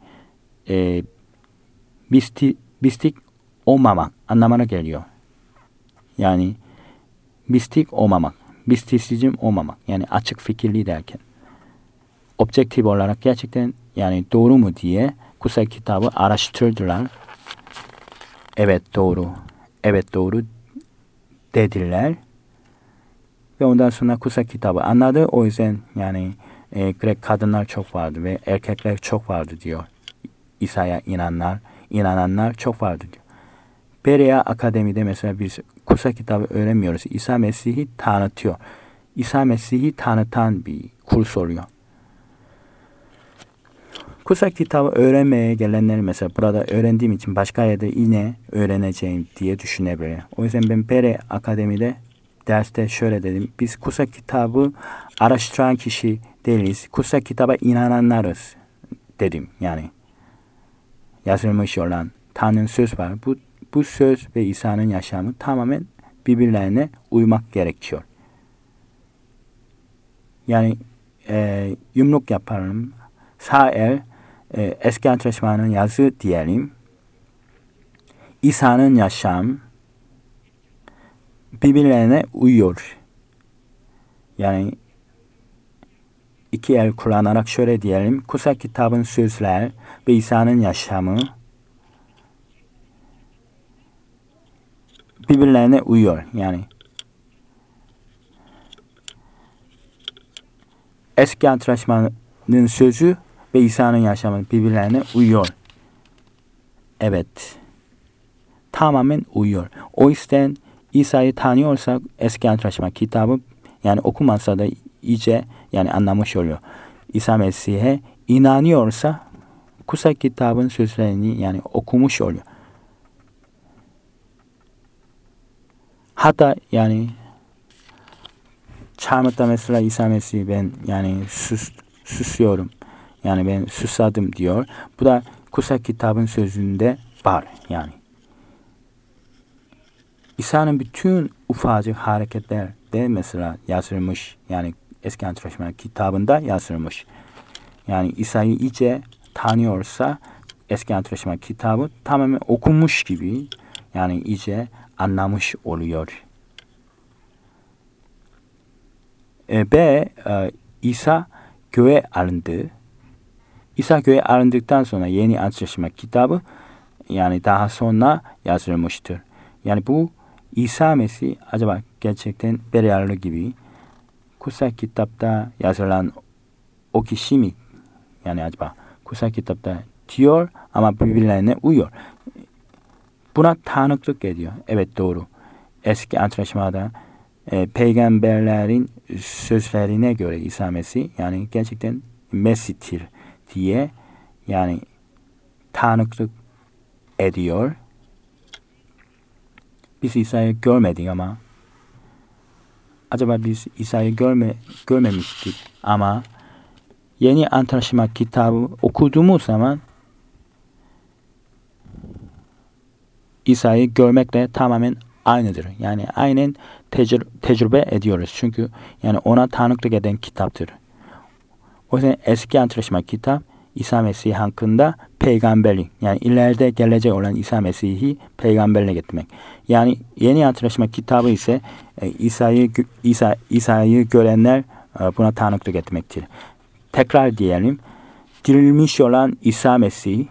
[SPEAKER 1] mistik olmamak anlamına geliyor. Yani mistik olmamak, mistisizm olmamak. Yani açık fikirli derken. Objektif olarak gerçekten yani doğru mu diye kutsal kitabı araştırdılar. Evet doğru, evet doğru dediler. Ve ondan sonra kutsal kitabı anladı. O yüzden yani Grek kadınlar çok vardı ve erkekler çok vardı diyor. İsa'ya inananlar çok vardı diyor. Berea Akademi'de mesela biz kutsal kitabı öğrenmiyoruz. İsa Mesih'i tanıtıyor. İsa Mesih'i tanıtan bir kurs oluyor. Kutsal kitabı öğrenmeye gelenler mesela burada öğrendiğim için başka yerde yine öğreneceğim diye düşünebilir. O yüzden ben Berea Akademi'de derste şöyle dedim. Biz kutsal kitabı araştıran kişi değiliz. Kutsal kitaba inananlarız dedim yani. Yazılmış olan Tanrı'nın söz var. Bu söz ve İsa'nın yaşamı tamamen birbirlerine uymak gerekiyor. Yani yumruk yapalım. Sağ el eski antlaşmanın yazı diyelim. İsa'nın yaşam birbirlerine uyuyor. Yani iki el kullanarak şöyle diyelim. Kutsal kitabın sözler ve İsa'nın yaşamı birbirlerine uyuyor. Yani eski antlaşmanın sözü ve İsa'nın yaşamı birbirlerine uyuyor. Evet. Tamamen uyuyor. O yüzden İsa'yı tanıyorsak eski antlaşma kitabı yani okumazsa da iyice yani anlamış oluyor. İsa Mesih'e inanıyorsa kutsal kitabın sözlerini yani okumuş oluyor. Hatta yani çarmıhta mesela İsa Mesih ben yani susuyorum. Yani ben susadım diyor. Bu da kutsal kitabın sözünde var yani. İsa'nın bütün ufacık hareketler de mesela yazılmış. Yani eski antlaşma kitabında yazılmış. Yani İsa'yı iyice tanıyorsa eski antlaşma kitabı tamamen okunmuş gibi yani iyice anlamış oluyor. Ve İsa göğe alındı. İsa göğe alındıktan sonra yeni antlaşma kitabı yani daha sonra yazılmıştır. Yani bu İsa Mesih acaba gerçekten Berealı gibi kutsal kitapta yazılan o kişi mi? Yani acaba kutsal kitapta diyor ama birbirlerine uyuyor. Buna tanıklık ediyor. Evet doğru. Eski antlaşmada peygamberlerin sözlerine göre İsa Mesih yani gerçekten Mesih'tir diye yani tanıklık ediyor. Biz İsa'yı görmedik ama acaba biz İsa'yı görmemiştik ama yeni antlaşma kitabı okuduğumuz zaman İsa'yı görmekle tamamen aynıdır. Yani aynen tecrübe ediyoruz. Çünkü yani ona tanıklık eden kitaptır. O yüzden eski antlaşma kitap İsa Mesih hakkında peygamberlik yani ileride gelecek olan İsa Mesih'i peygamberlik etmek. Yani yeni antlaşma kitabı ise İsa'yı görenler buna tanıklık etmektir. Tekrar diyelim. Dirilmiş olan İsa Mesih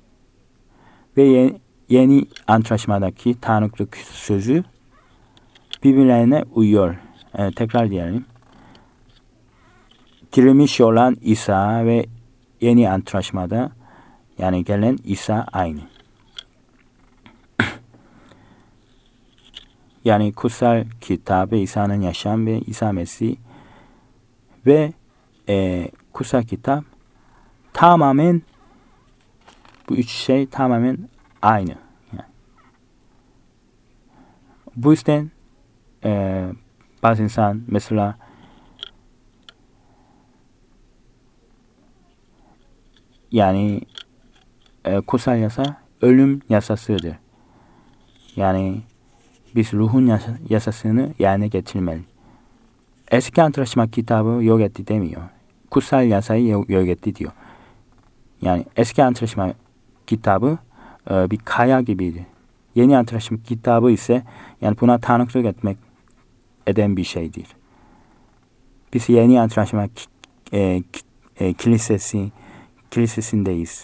[SPEAKER 1] ve yeni antlaşmadaki tanıklık sözü birbirlerine uyuyor. Tekrar diyelim. Dirilmiş olan İsa ve yeni antlaşmada yani gelen İsa aynı. Yani kutsal kitabı İsa'nın yaşam ve İsa Mesih ve kutsal kitap tamamen bu üç şey tamamen aynı. Yani. Bu yüzden bazı insan mesela Yani kutsal yasa ölüm yasasıdır. Yani biz ruhun yasasını yerine getirmeli. Eski Antlaşma kitabı yok etti demiyor. Kutsal yasayı yok etti diyor. Yani eski Antlaşma kitabı bir kaya gibiydi. Yeni Antlaşma kitabı ise yani buna tanıklık eden bir şeydir. Biz Yeni Antlaşma kilisesindeyiz.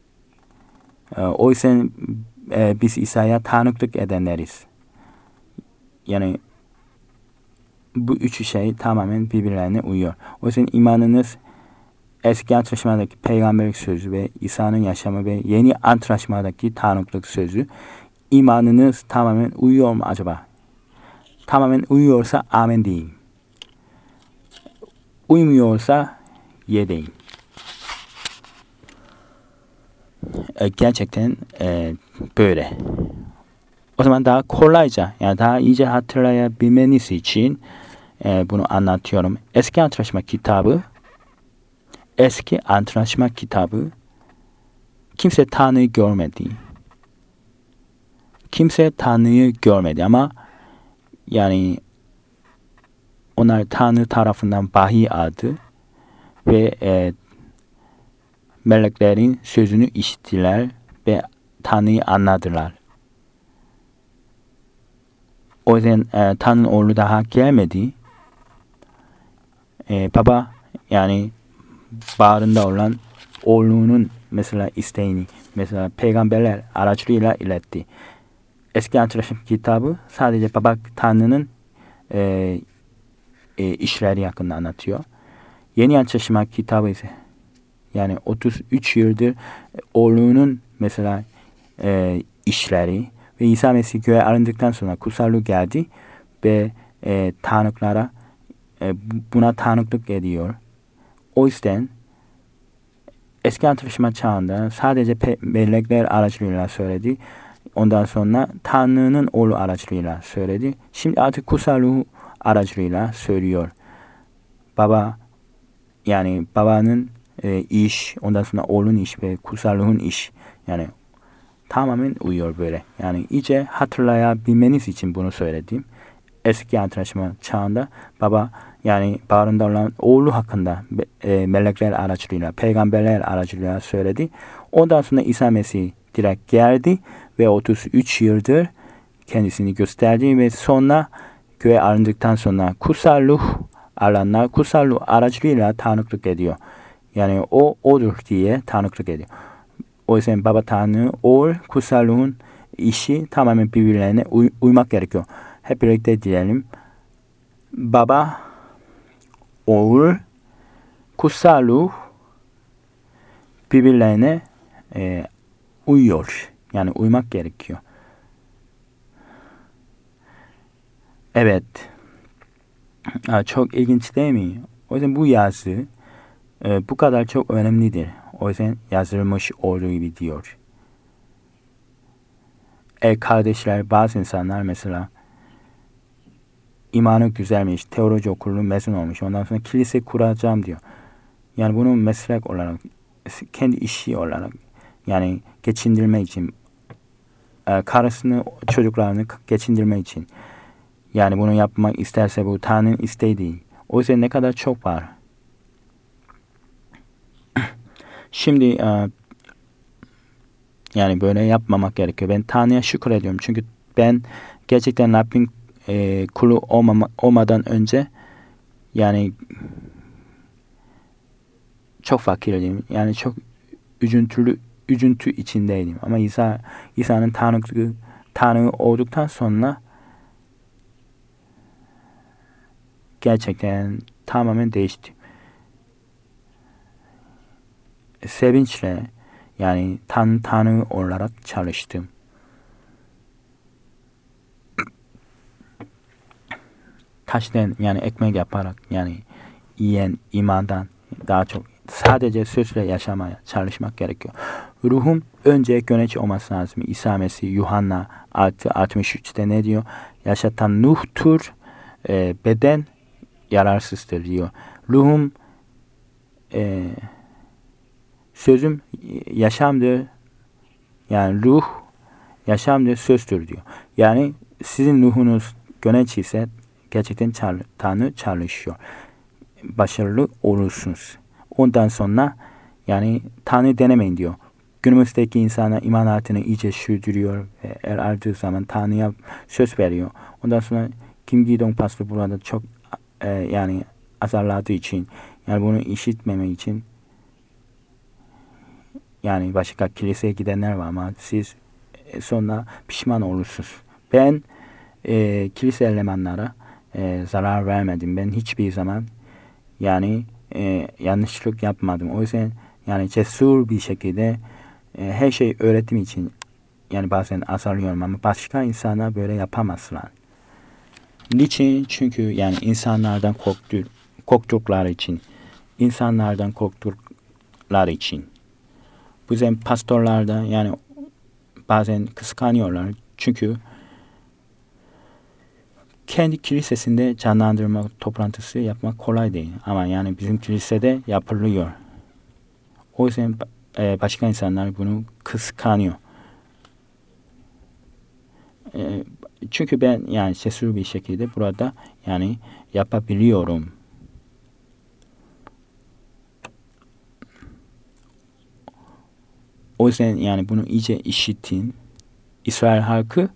[SPEAKER 1] O yüzden biz İsa'ya tanıklık edenleriz. Yani bu üç şey tamamen birbirlerine uyuyor. O yüzden imanınız eski antlaşmadaki peygamberlik sözü ve İsa'nın yaşamı ve yeni antlaşmadaki tanıklık sözü, imanınız tamamen uyuyor mu acaba? Tamamen uyuyorsa amen deyin. Uymuyorsa ye deyin. Gerçekten böyle. O zaman daha kolayca, yani daha iyice hatırlayabilmeniz için bunu anlatıyorum. Eski Antlaşma kitabı kimse Tanrı'yı görmedi. Kimse Tanrı'yı görmedi ama yani onlar Tanrı tarafından vahiy aldı ve meleklerin sözünü işittiler ve Tanrı'yı anladılar. O yüzden Tanrı'nın oğlu daha gelmedi. Baba yani bağrında olan oğlunun mesela isteğini mesela peygamberler aracılığıyla iletti. Eski Antlaşma kitabı sadece baba Tanrı'nın işleri hakkında anlatıyor. Yeni Antlaşma kitabı ise yani 33 yıldır oğlunun mesela işleri ve İsa Mesih göğe arındıktan sonra kutsallığı geldi ve tanıklara buna tanıklık ediyor. O yüzden eski Antlaşma çağında sadece melekler aracılığıyla söyledi. Ondan sonra Tanrı'nın oğlu aracılığıyla söyledi. Şimdi artık kutsallığı aracılığıyla söylüyor. Baba yani babanın iş, ondan sonra oğlun iş ve kutsallığın iş. Yani tamamen uyuyor böyle. Yani iyice hatırlayabilmeniz için bunu söyledim. Eski Antlaşma çağında baba yani bağrında olan oğlu hakkında melekler aracılığıyla, peygamberler aracılığıyla söyledi. Ondan sonra İsa Mesih direkt geldi ve 33 yıldır kendisini gösterdi ve sonra göğe arındıktan sonra kutsallık alanlar kutsallık aracılığıyla tanıklık ediyor. Yani o odur diye tanıklık ediyor. O yüzden baba Tanrı, oğul, kutsallığın işi tamamen birbirlerine uymak gerekiyor. Hep birlikte diyelim. Baba, oğul, kutsallık birbirlerine uyuyor. Yani uymak gerekiyor. Evet. Çok ilginç değil mi? O yüzden bu yazı bu kadar çok önemlidir. O yüzden yazılmış olduğu gibi diyor. Kardeşler, bazı insanlar mesela imanı güzelmiş, teoloji okulunu mezun olmuş. Ondan sonra kilise kuracağım diyor. Yani bunu meslek olarak, kendi işi olarak yani geçindirme için, karısını, çocuklarını geçindirme için yani bunu yapmak isterse bu Tanrı'nın isteği değil. O yüzden ne kadar çok var. Şimdi yani böyle yapmamak gerekiyor. Ben Tanrı'ya şükür ediyorum. Çünkü ben gerçekten Rabbin kulu olmadan önce yani çok fakirdim. Yani çok üzüntü içindeydim. Ama İsa'nın Tanrı olduktan sonra gerçekten tamamen değişti. Sevinçle yani Tanrı olarak çalıştım. Taştan yani ekmek yaparak yani yiyen imandan daha çok sadece sözle yaşamaya çalışmak gerekiyor. Ruhum önce yönetici olması lazım. İsa Mesih Yuhanna 6:63'te ne diyor? Yaşatan Nuh'tur, beden yararsızdır diyor. Ruhum Sözüm yaşamdır. Yani ruh yaşamdır, sözdür diyor. Yani sizin ruhunuz güneş ise gerçekten Tanrı çalışıyor. Başarılı olursunuz. Ondan sonra yani Tanrı denemeyin diyor. Günümüzdeki insana iman hayatını iyice sürdürüyor ve el aldığı zaman Tanrı'ya söz veriyor. Ondan sonra Kim Gi-dong pastör burada çok yani azarladığı için, yani bunu işitmemek için yani başka kiliseye gidenler var ama siz sonra pişman olursunuz. Ben kilise elemanlara zarar vermedim. Ben hiçbir zaman yani yanlışlık yapmadım. O yüzden yani cesur bir şekilde her şey öğretim için yani bazen azarlıyorum ama başka insanlar böyle yapamazlar. Niçin? Çünkü yani insanlardan korktukları için. İnsanlardan korktukları için. Bu yüzden pastorlar da yani bazen kıskanıyorlar. Çünkü kendi kilisesinde canlandırma toplantısı yapmak kolay değil. Ama yani bizim kilisede yapılıyor. O yüzden başka insanlar bunu kıskanıyor. Çünkü ben yani cesur bir şekilde burada yani yapabiliyorum. O yüzden yani bunu iyice işitin. İsrail halkı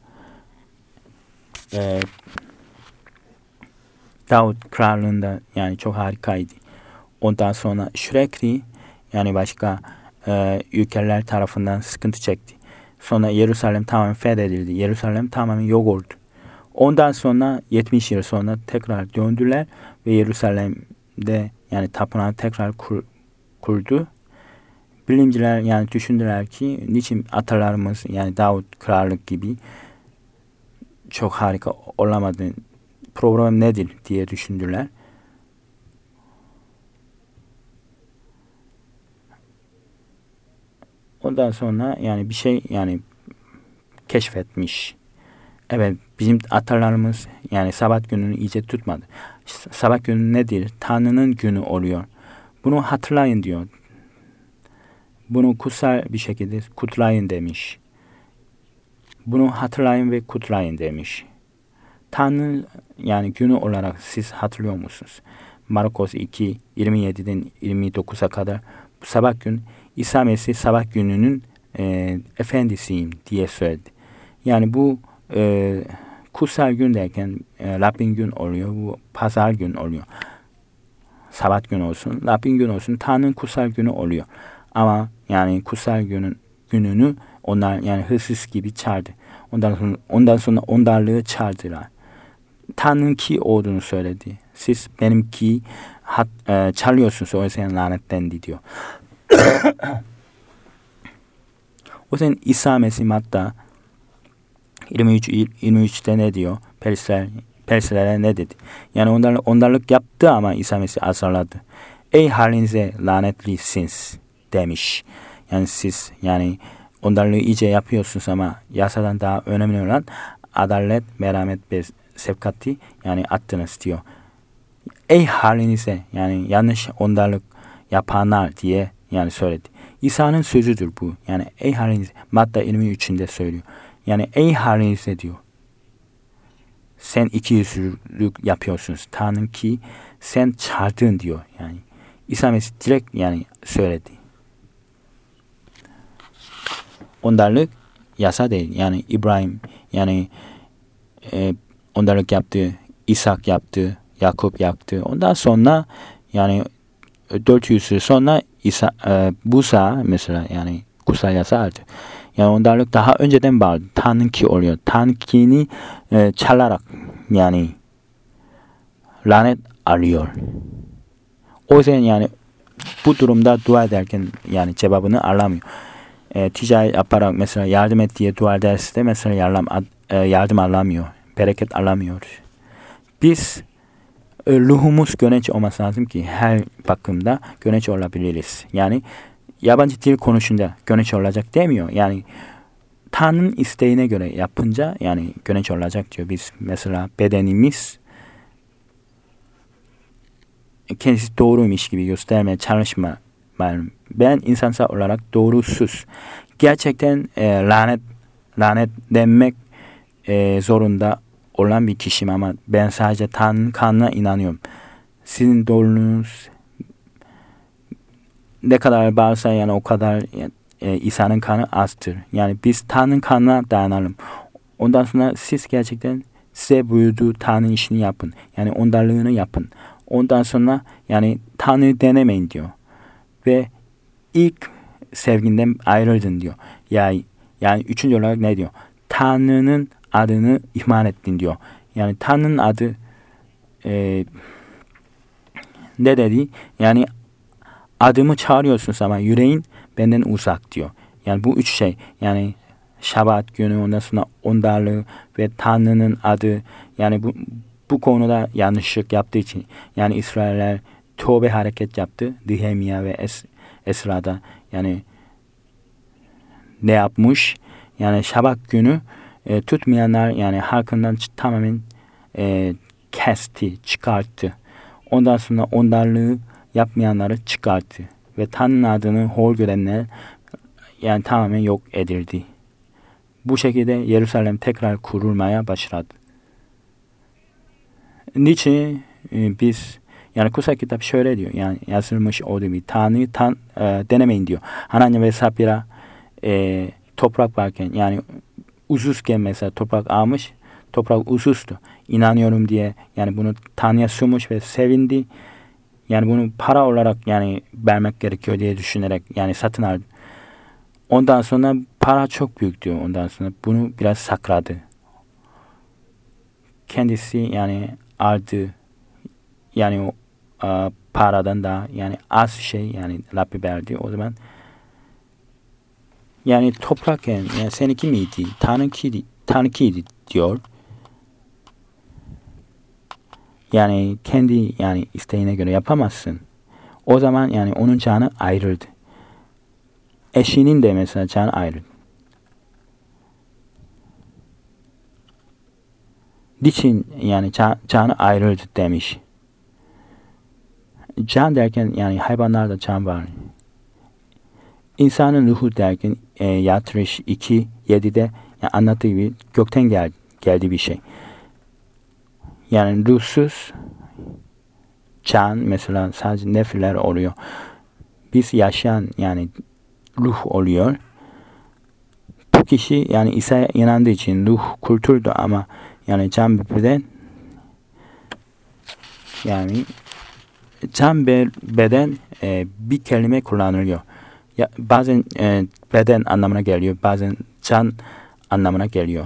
[SPEAKER 1] Davut krallığında yani çok harikaydı. Ondan sonra sürekli yani başka ülkeler tarafından sıkıntı çekti. Sonra Yerusalem tamamen fethedildi. Yerusalem tamamen yok oldu. Ondan sonra 70 yıl sonra tekrar döndüler ve Yerusalem'de yani tapınağı tekrar kurdu. Bilimciler yani düşündüler ki niçin atalarımız yani Davut krallık gibi çok harika olamadı, problem nedir diye düşündüler. Ondan sonra yani bir şey yani keşfetmiş. Evet, bizim atalarımız yani Sabat gününü iyice tutmadı. Sabat günü nedir? Tanrı'nın günü oluyor. Bunu hatırlayın diyor. Bunu kutsal bir şekilde kutlayın demiş. Bunu hatırlayın ve kutlayın demiş. Tanrı yani günü olarak siz hatırlıyor musunuz? Markos 2, 27'den 29'a kadar bu sabah gün İsa Mesih sabah gününün efendisiyim diye söyledi. Yani bu kutsal gün derken Rabbin gün oluyor. Bu pazar gün oluyor. Sabat gün olsun, Rabbin gün olsun, Tanrı'nın kutsal günü oluyor. Ama yani kutsal gününü onlar yani hırsız gibi çaldı. Ondan sonra ondarlığı çaldılar. Tanrı'nın ki olduğunu söyledi. Siz benimki çalıyorsunuz, o yüzden lanetlendi diyor. O yüzden İsa Mesih Matta 23'te ne diyor? Perslere ne dedi? Yani ondarlık yaptı ama İsa Mesih azarladı. Ey halinize lanetlisiniz demiş. Yani siz yani ondarlığı iyice yapıyorsunuz ama yasadan daha önemli olan adalet, merhamet ve şefkati yani attınız diyor. Ey halinize yani yanlış ondarlık yapanlar diye yani söyledi. İsa'nın sözüdür bu. Yani ey halinize, Matta 23'ünde söylüyor. Yani ey halinize diyor. Sen ikiyüzlülük yapıyorsunuz. Tanrı ki sen çaldın diyor. Yani İsa Mesih direkt yani söyledi. Ondarlık yasa değil. Yani İbrahim yani ondarlık yaptı. İshak yaptı. Yakup yaptı. Ondan sonra yani 400 yıl sonra Musa mesela yani kutsal yasa aldı. Yani ondarlık daha önceden bağlı. Tanrı ki oluyor. Tanrı ki'ni çalarak yani lanet alıyor. O yüzden yani bu durumda dua ederken yani cevabını alamıyor. Ticaret yaparak mesela yardım et diye dua ederse de mesela yardım alamıyor. Bereket alamıyor. Biz ruhumuz güneş olması lazım ki her bakımda güneş olabiliriz. Yani yabancı dil konuşunca güneş olacak demiyor. Yani Tanrı'nın isteğine göre yapınca yani güneş olacak diyor. Biz mesela bedenimiz kendisi doğruymuş gibi göstermeye yapmayalım. Ben insansal olarak doğrusuz. Gerçekten lanetlenmek zorunda olan bir kişiyim ama ben sadece Tanrı'nın kanına inanıyorum. Sizin doğruluğunuz ne kadar varsa yani o kadar İsa'nın kanı azdır. Yani biz Tanrı'nın kanına dayanalım. Ondan sonra siz gerçekten size buyurduğu Tanrı'nın işini yapın. Yani ondarlığını yapın. Ondan sonra yani Tanrı'yı denemeyin diyor. Ve ilk sevginden ayrıldın diyor. Yani üçüncü olarak ne diyor? Tanrı'nın adını ihmal ettin diyor. Yani Tanrı'nın adı ne dedi? Yani adımı çağırıyorsunuz ama yüreğin benden uzak diyor. Yani bu üç şey. Yani Şabat günü, ondan sonra ondarlığı ve Tanrı'nın adı. Yani bu konuda yanlışlık yaptığı için yani İsrailler tövbe hareket yaptı. Nehemia ve Esra'da yani ne yapmış? Yani Şabat günü tutmayanlar yani halkından tamamen kesti, çıkarttı. Ondan sonra ondarlığı yapmayanları çıkarttı. Ve Tanrı'nın adını hor görenler yani tamamen yok edildi. Bu şekilde Yerusalem tekrar kurulmaya başladı. Niçin biz yani kutsal kitap şöyle diyor. Yani yazılmış olduğu gibi Tanrı'yı denemeyin diyor. Hananya ve Sapira toprak varken yani uzuzken mesela toprak almış. Toprak uzuzdu. İnanıyorum diye yani bunu Tanrı'ya sunmuş ve sevindi. Yani bunu para olarak yani vermek gerekiyor diye düşünerek yani satın aldı. Ondan sonra para çok büyük diyor. Ondan sonra bunu biraz sakladı. Kendisi yani aldı. Yani o paradan da yani az şey yani Rabbi verdi. O zaman yani toprak yani seninki miydi? Tanrı'kiydi diyor. Yani kendi yani isteğine göre yapamazsın. O zaman yani onun canı ayrıldı. Eşinin de mesela canı ayrıldı. Niçin yani canı ayrıldı demiş. Can derken yani hayvanlarda can var. İnsanın ruhu derken Yatriş 2.7'de yani anlattığı gibi gökten geldi bir şey. Yani ruhsuz can mesela sadece nefirler oluyor. Biz yaşayan yani ruh oluyor. Bu kişi yani İsa'ya inandığı için ruh kültürdü ama yani can beden yani can beden bir kelime kullanılıyor. Ya, bazen beden anlamına geliyor, bazen can anlamına geliyor.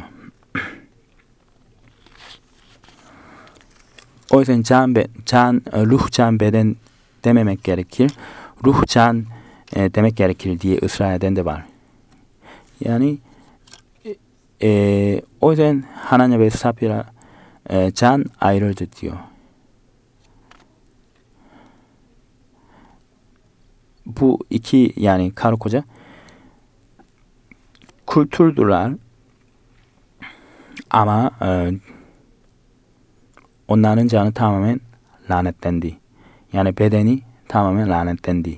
[SPEAKER 1] O yüzden ruh can beden dememek gerekir. Ruh can demek gerekir diye ısrar eden de var. Yani o yüzden Hananya ve Sapira can ayrıldı diyor. Bu iki yani karı koca kültürdüler ama onların canı tamamen lanetlendi. Yani bedeni tamamen lanetlendi.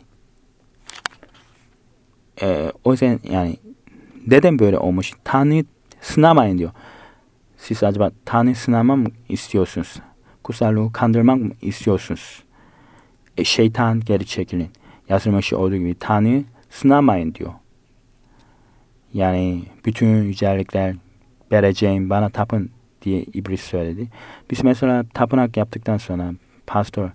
[SPEAKER 1] O yüzden yani neden böyle olmuş? Tanrı sınamayın diyor. Siz acaba Tanrı sınamak mı istiyorsunuz? Kutsallığı kandırmak mı istiyorsunuz? Şeytan geri çekilin. Yazılmış olduğu gibi Tanrı sınamayın diyor. Yani bütün yücelikler vereceğim bana tapın diye İblis söyledi. Biz mesela tapınak yaptıktan sonra pastör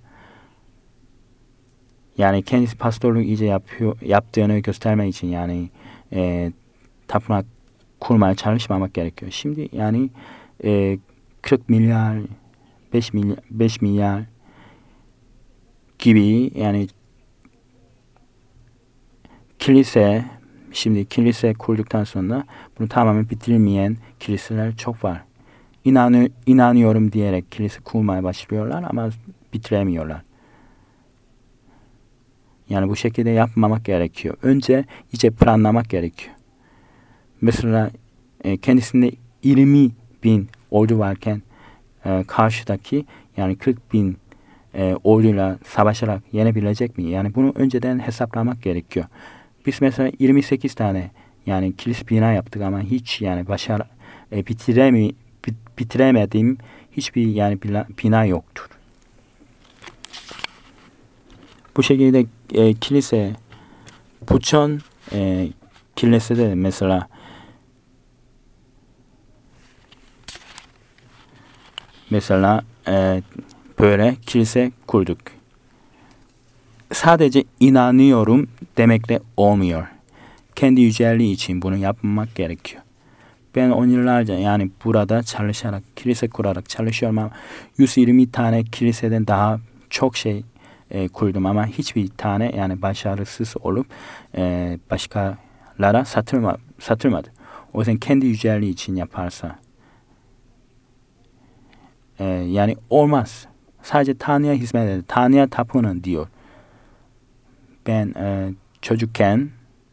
[SPEAKER 1] yani kendisi pastorluğu iyice yaptığını göstermek için yani tapınak kurmaya çalışmamak gerekiyor. Şimdi yani 40 milyar 5 milyar gibi yani kilise kurduktan sonra bunu tamamen bitirilmeyen kiliseler çok var. İnanıyorum diyerek kilise kurmaya başlıyorlar ama bitiremiyorlar. Yani bu şekilde yapmamak gerekiyor. Önce iyice planlamak gerekiyor. Mesela kendisinde 20 bin ordu varken karşıdaki yani 40 bin orduyla savaşarak yenebilecek mi? Yani bunu önceden hesaplamak gerekiyor. Biz mesela 28 tane yani kilis bina yaptık ama hiç yani bitiremediğim hiçbir yani bina yoktur. Bu şekilde kilise Buçon kilisede de mesela böyle kilise kurduk. Sadece inanıyorum demekle olmuyor. Kendi yücelliği için bunu yapmak gerekiyor. Ben 10 yıllarca yani burada çalışarak, kilise kurarak çalışıyorum ama 120 tane kiliseden daha çok şey kurdum ama hiçbir tane yani başarısız olup başkalara satılmadı. O yüzden kendi yücelliği için yaparsa yani olmaz. Sadece Tanrı'ya hizmet edin. Tanrı'ya tapının diyor. Ben çocukken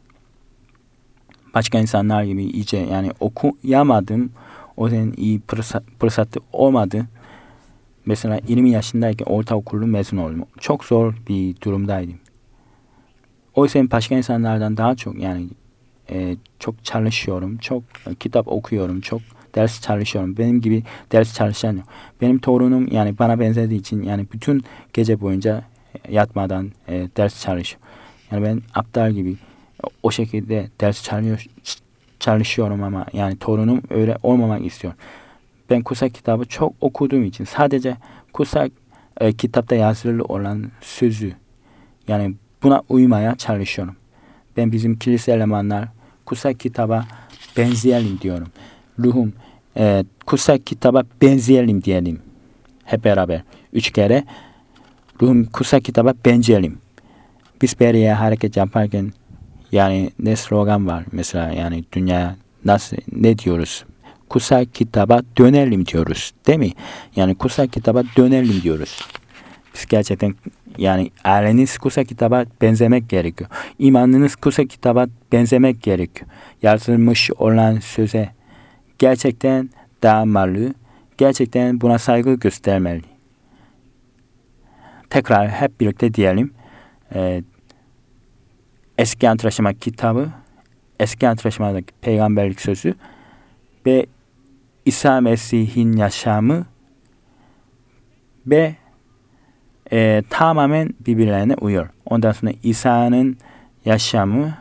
[SPEAKER 1] başka insanlar gibi iyice yani okuyamadım. O yüzden iyi fırsatı olmadı. Mesela 20 yaşındayken ortaokulu mezun oldum. Çok zor bir durumdaydım. O yüzden başka insanlardan daha çok yani çok çalışıyorum. Çok kitap okuyorum. Çok ders çalışıyorum. Benim gibi ders çalışan yok. Benim torunum yani bana benzediği için yani bütün gece boyunca yatmadan ders çalışıyor. Yani ben aptal gibi o şekilde ders çalışıyorum ama yani torunum öyle olmamak istiyor. Ben kutsal kitabı çok okuduğum için sadece kutsal kitapta yazılı olan sözü yani buna uymaya çalışıyorum. Ben bizim kilise elemanlar kutsal kitaba benzeyelim diyorum. Ruhum kutsal kitaba benzeyelim diyelim. Hep beraber. 3 kere ruhum kutsal kitaba benzeyelim. Biz beriye hareket yaparken yani ne slogan var mesela yani dünya ne diyoruz? Kutsal kitaba dönelim diyoruz. Değil mi? Yani kutsal kitaba dönelim diyoruz. Biz gerçekten yani aileniz kutsal kitaba benzemek gerekiyor. İmanınız kutsal kitaba benzemek gerekiyor. Yazılmış olan söze gerçekten dayanmalı. Gerçekten buna saygı göstermeli. Tekrar hep birlikte diyelim. Eski Antlaşma kitabı, Eski Antlaşma'daki peygamberlik sözü ve İsa Mesih'in yaşamı ve tamamen birbirlerine uyuyor. Ondan sonra İsa'nın yaşamı,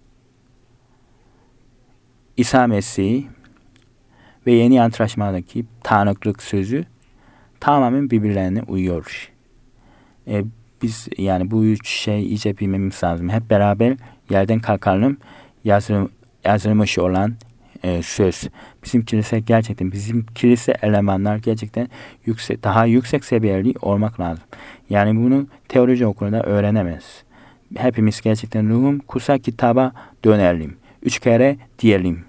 [SPEAKER 1] İsa Mesih ve Yeni Antlaşma'daki Tanrılık sözü tamamen birbirlerine uyuyor. Biz yani bu üç şey iyice bilmemiz lazım. Hep beraber yerden kalkalım. Yazılmış olan söz. Bizim kilise elemanlar gerçekten daha yüksek seviyeli olmak lazım. Yani bunu teoloji okulunda öğrenemez. Hepimiz gerçekten ruhum kutsal kitaba dönelim. 3 kere diyelim.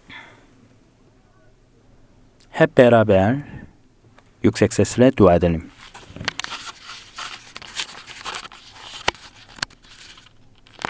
[SPEAKER 1] Hep beraber yüksek sesle dua edelim.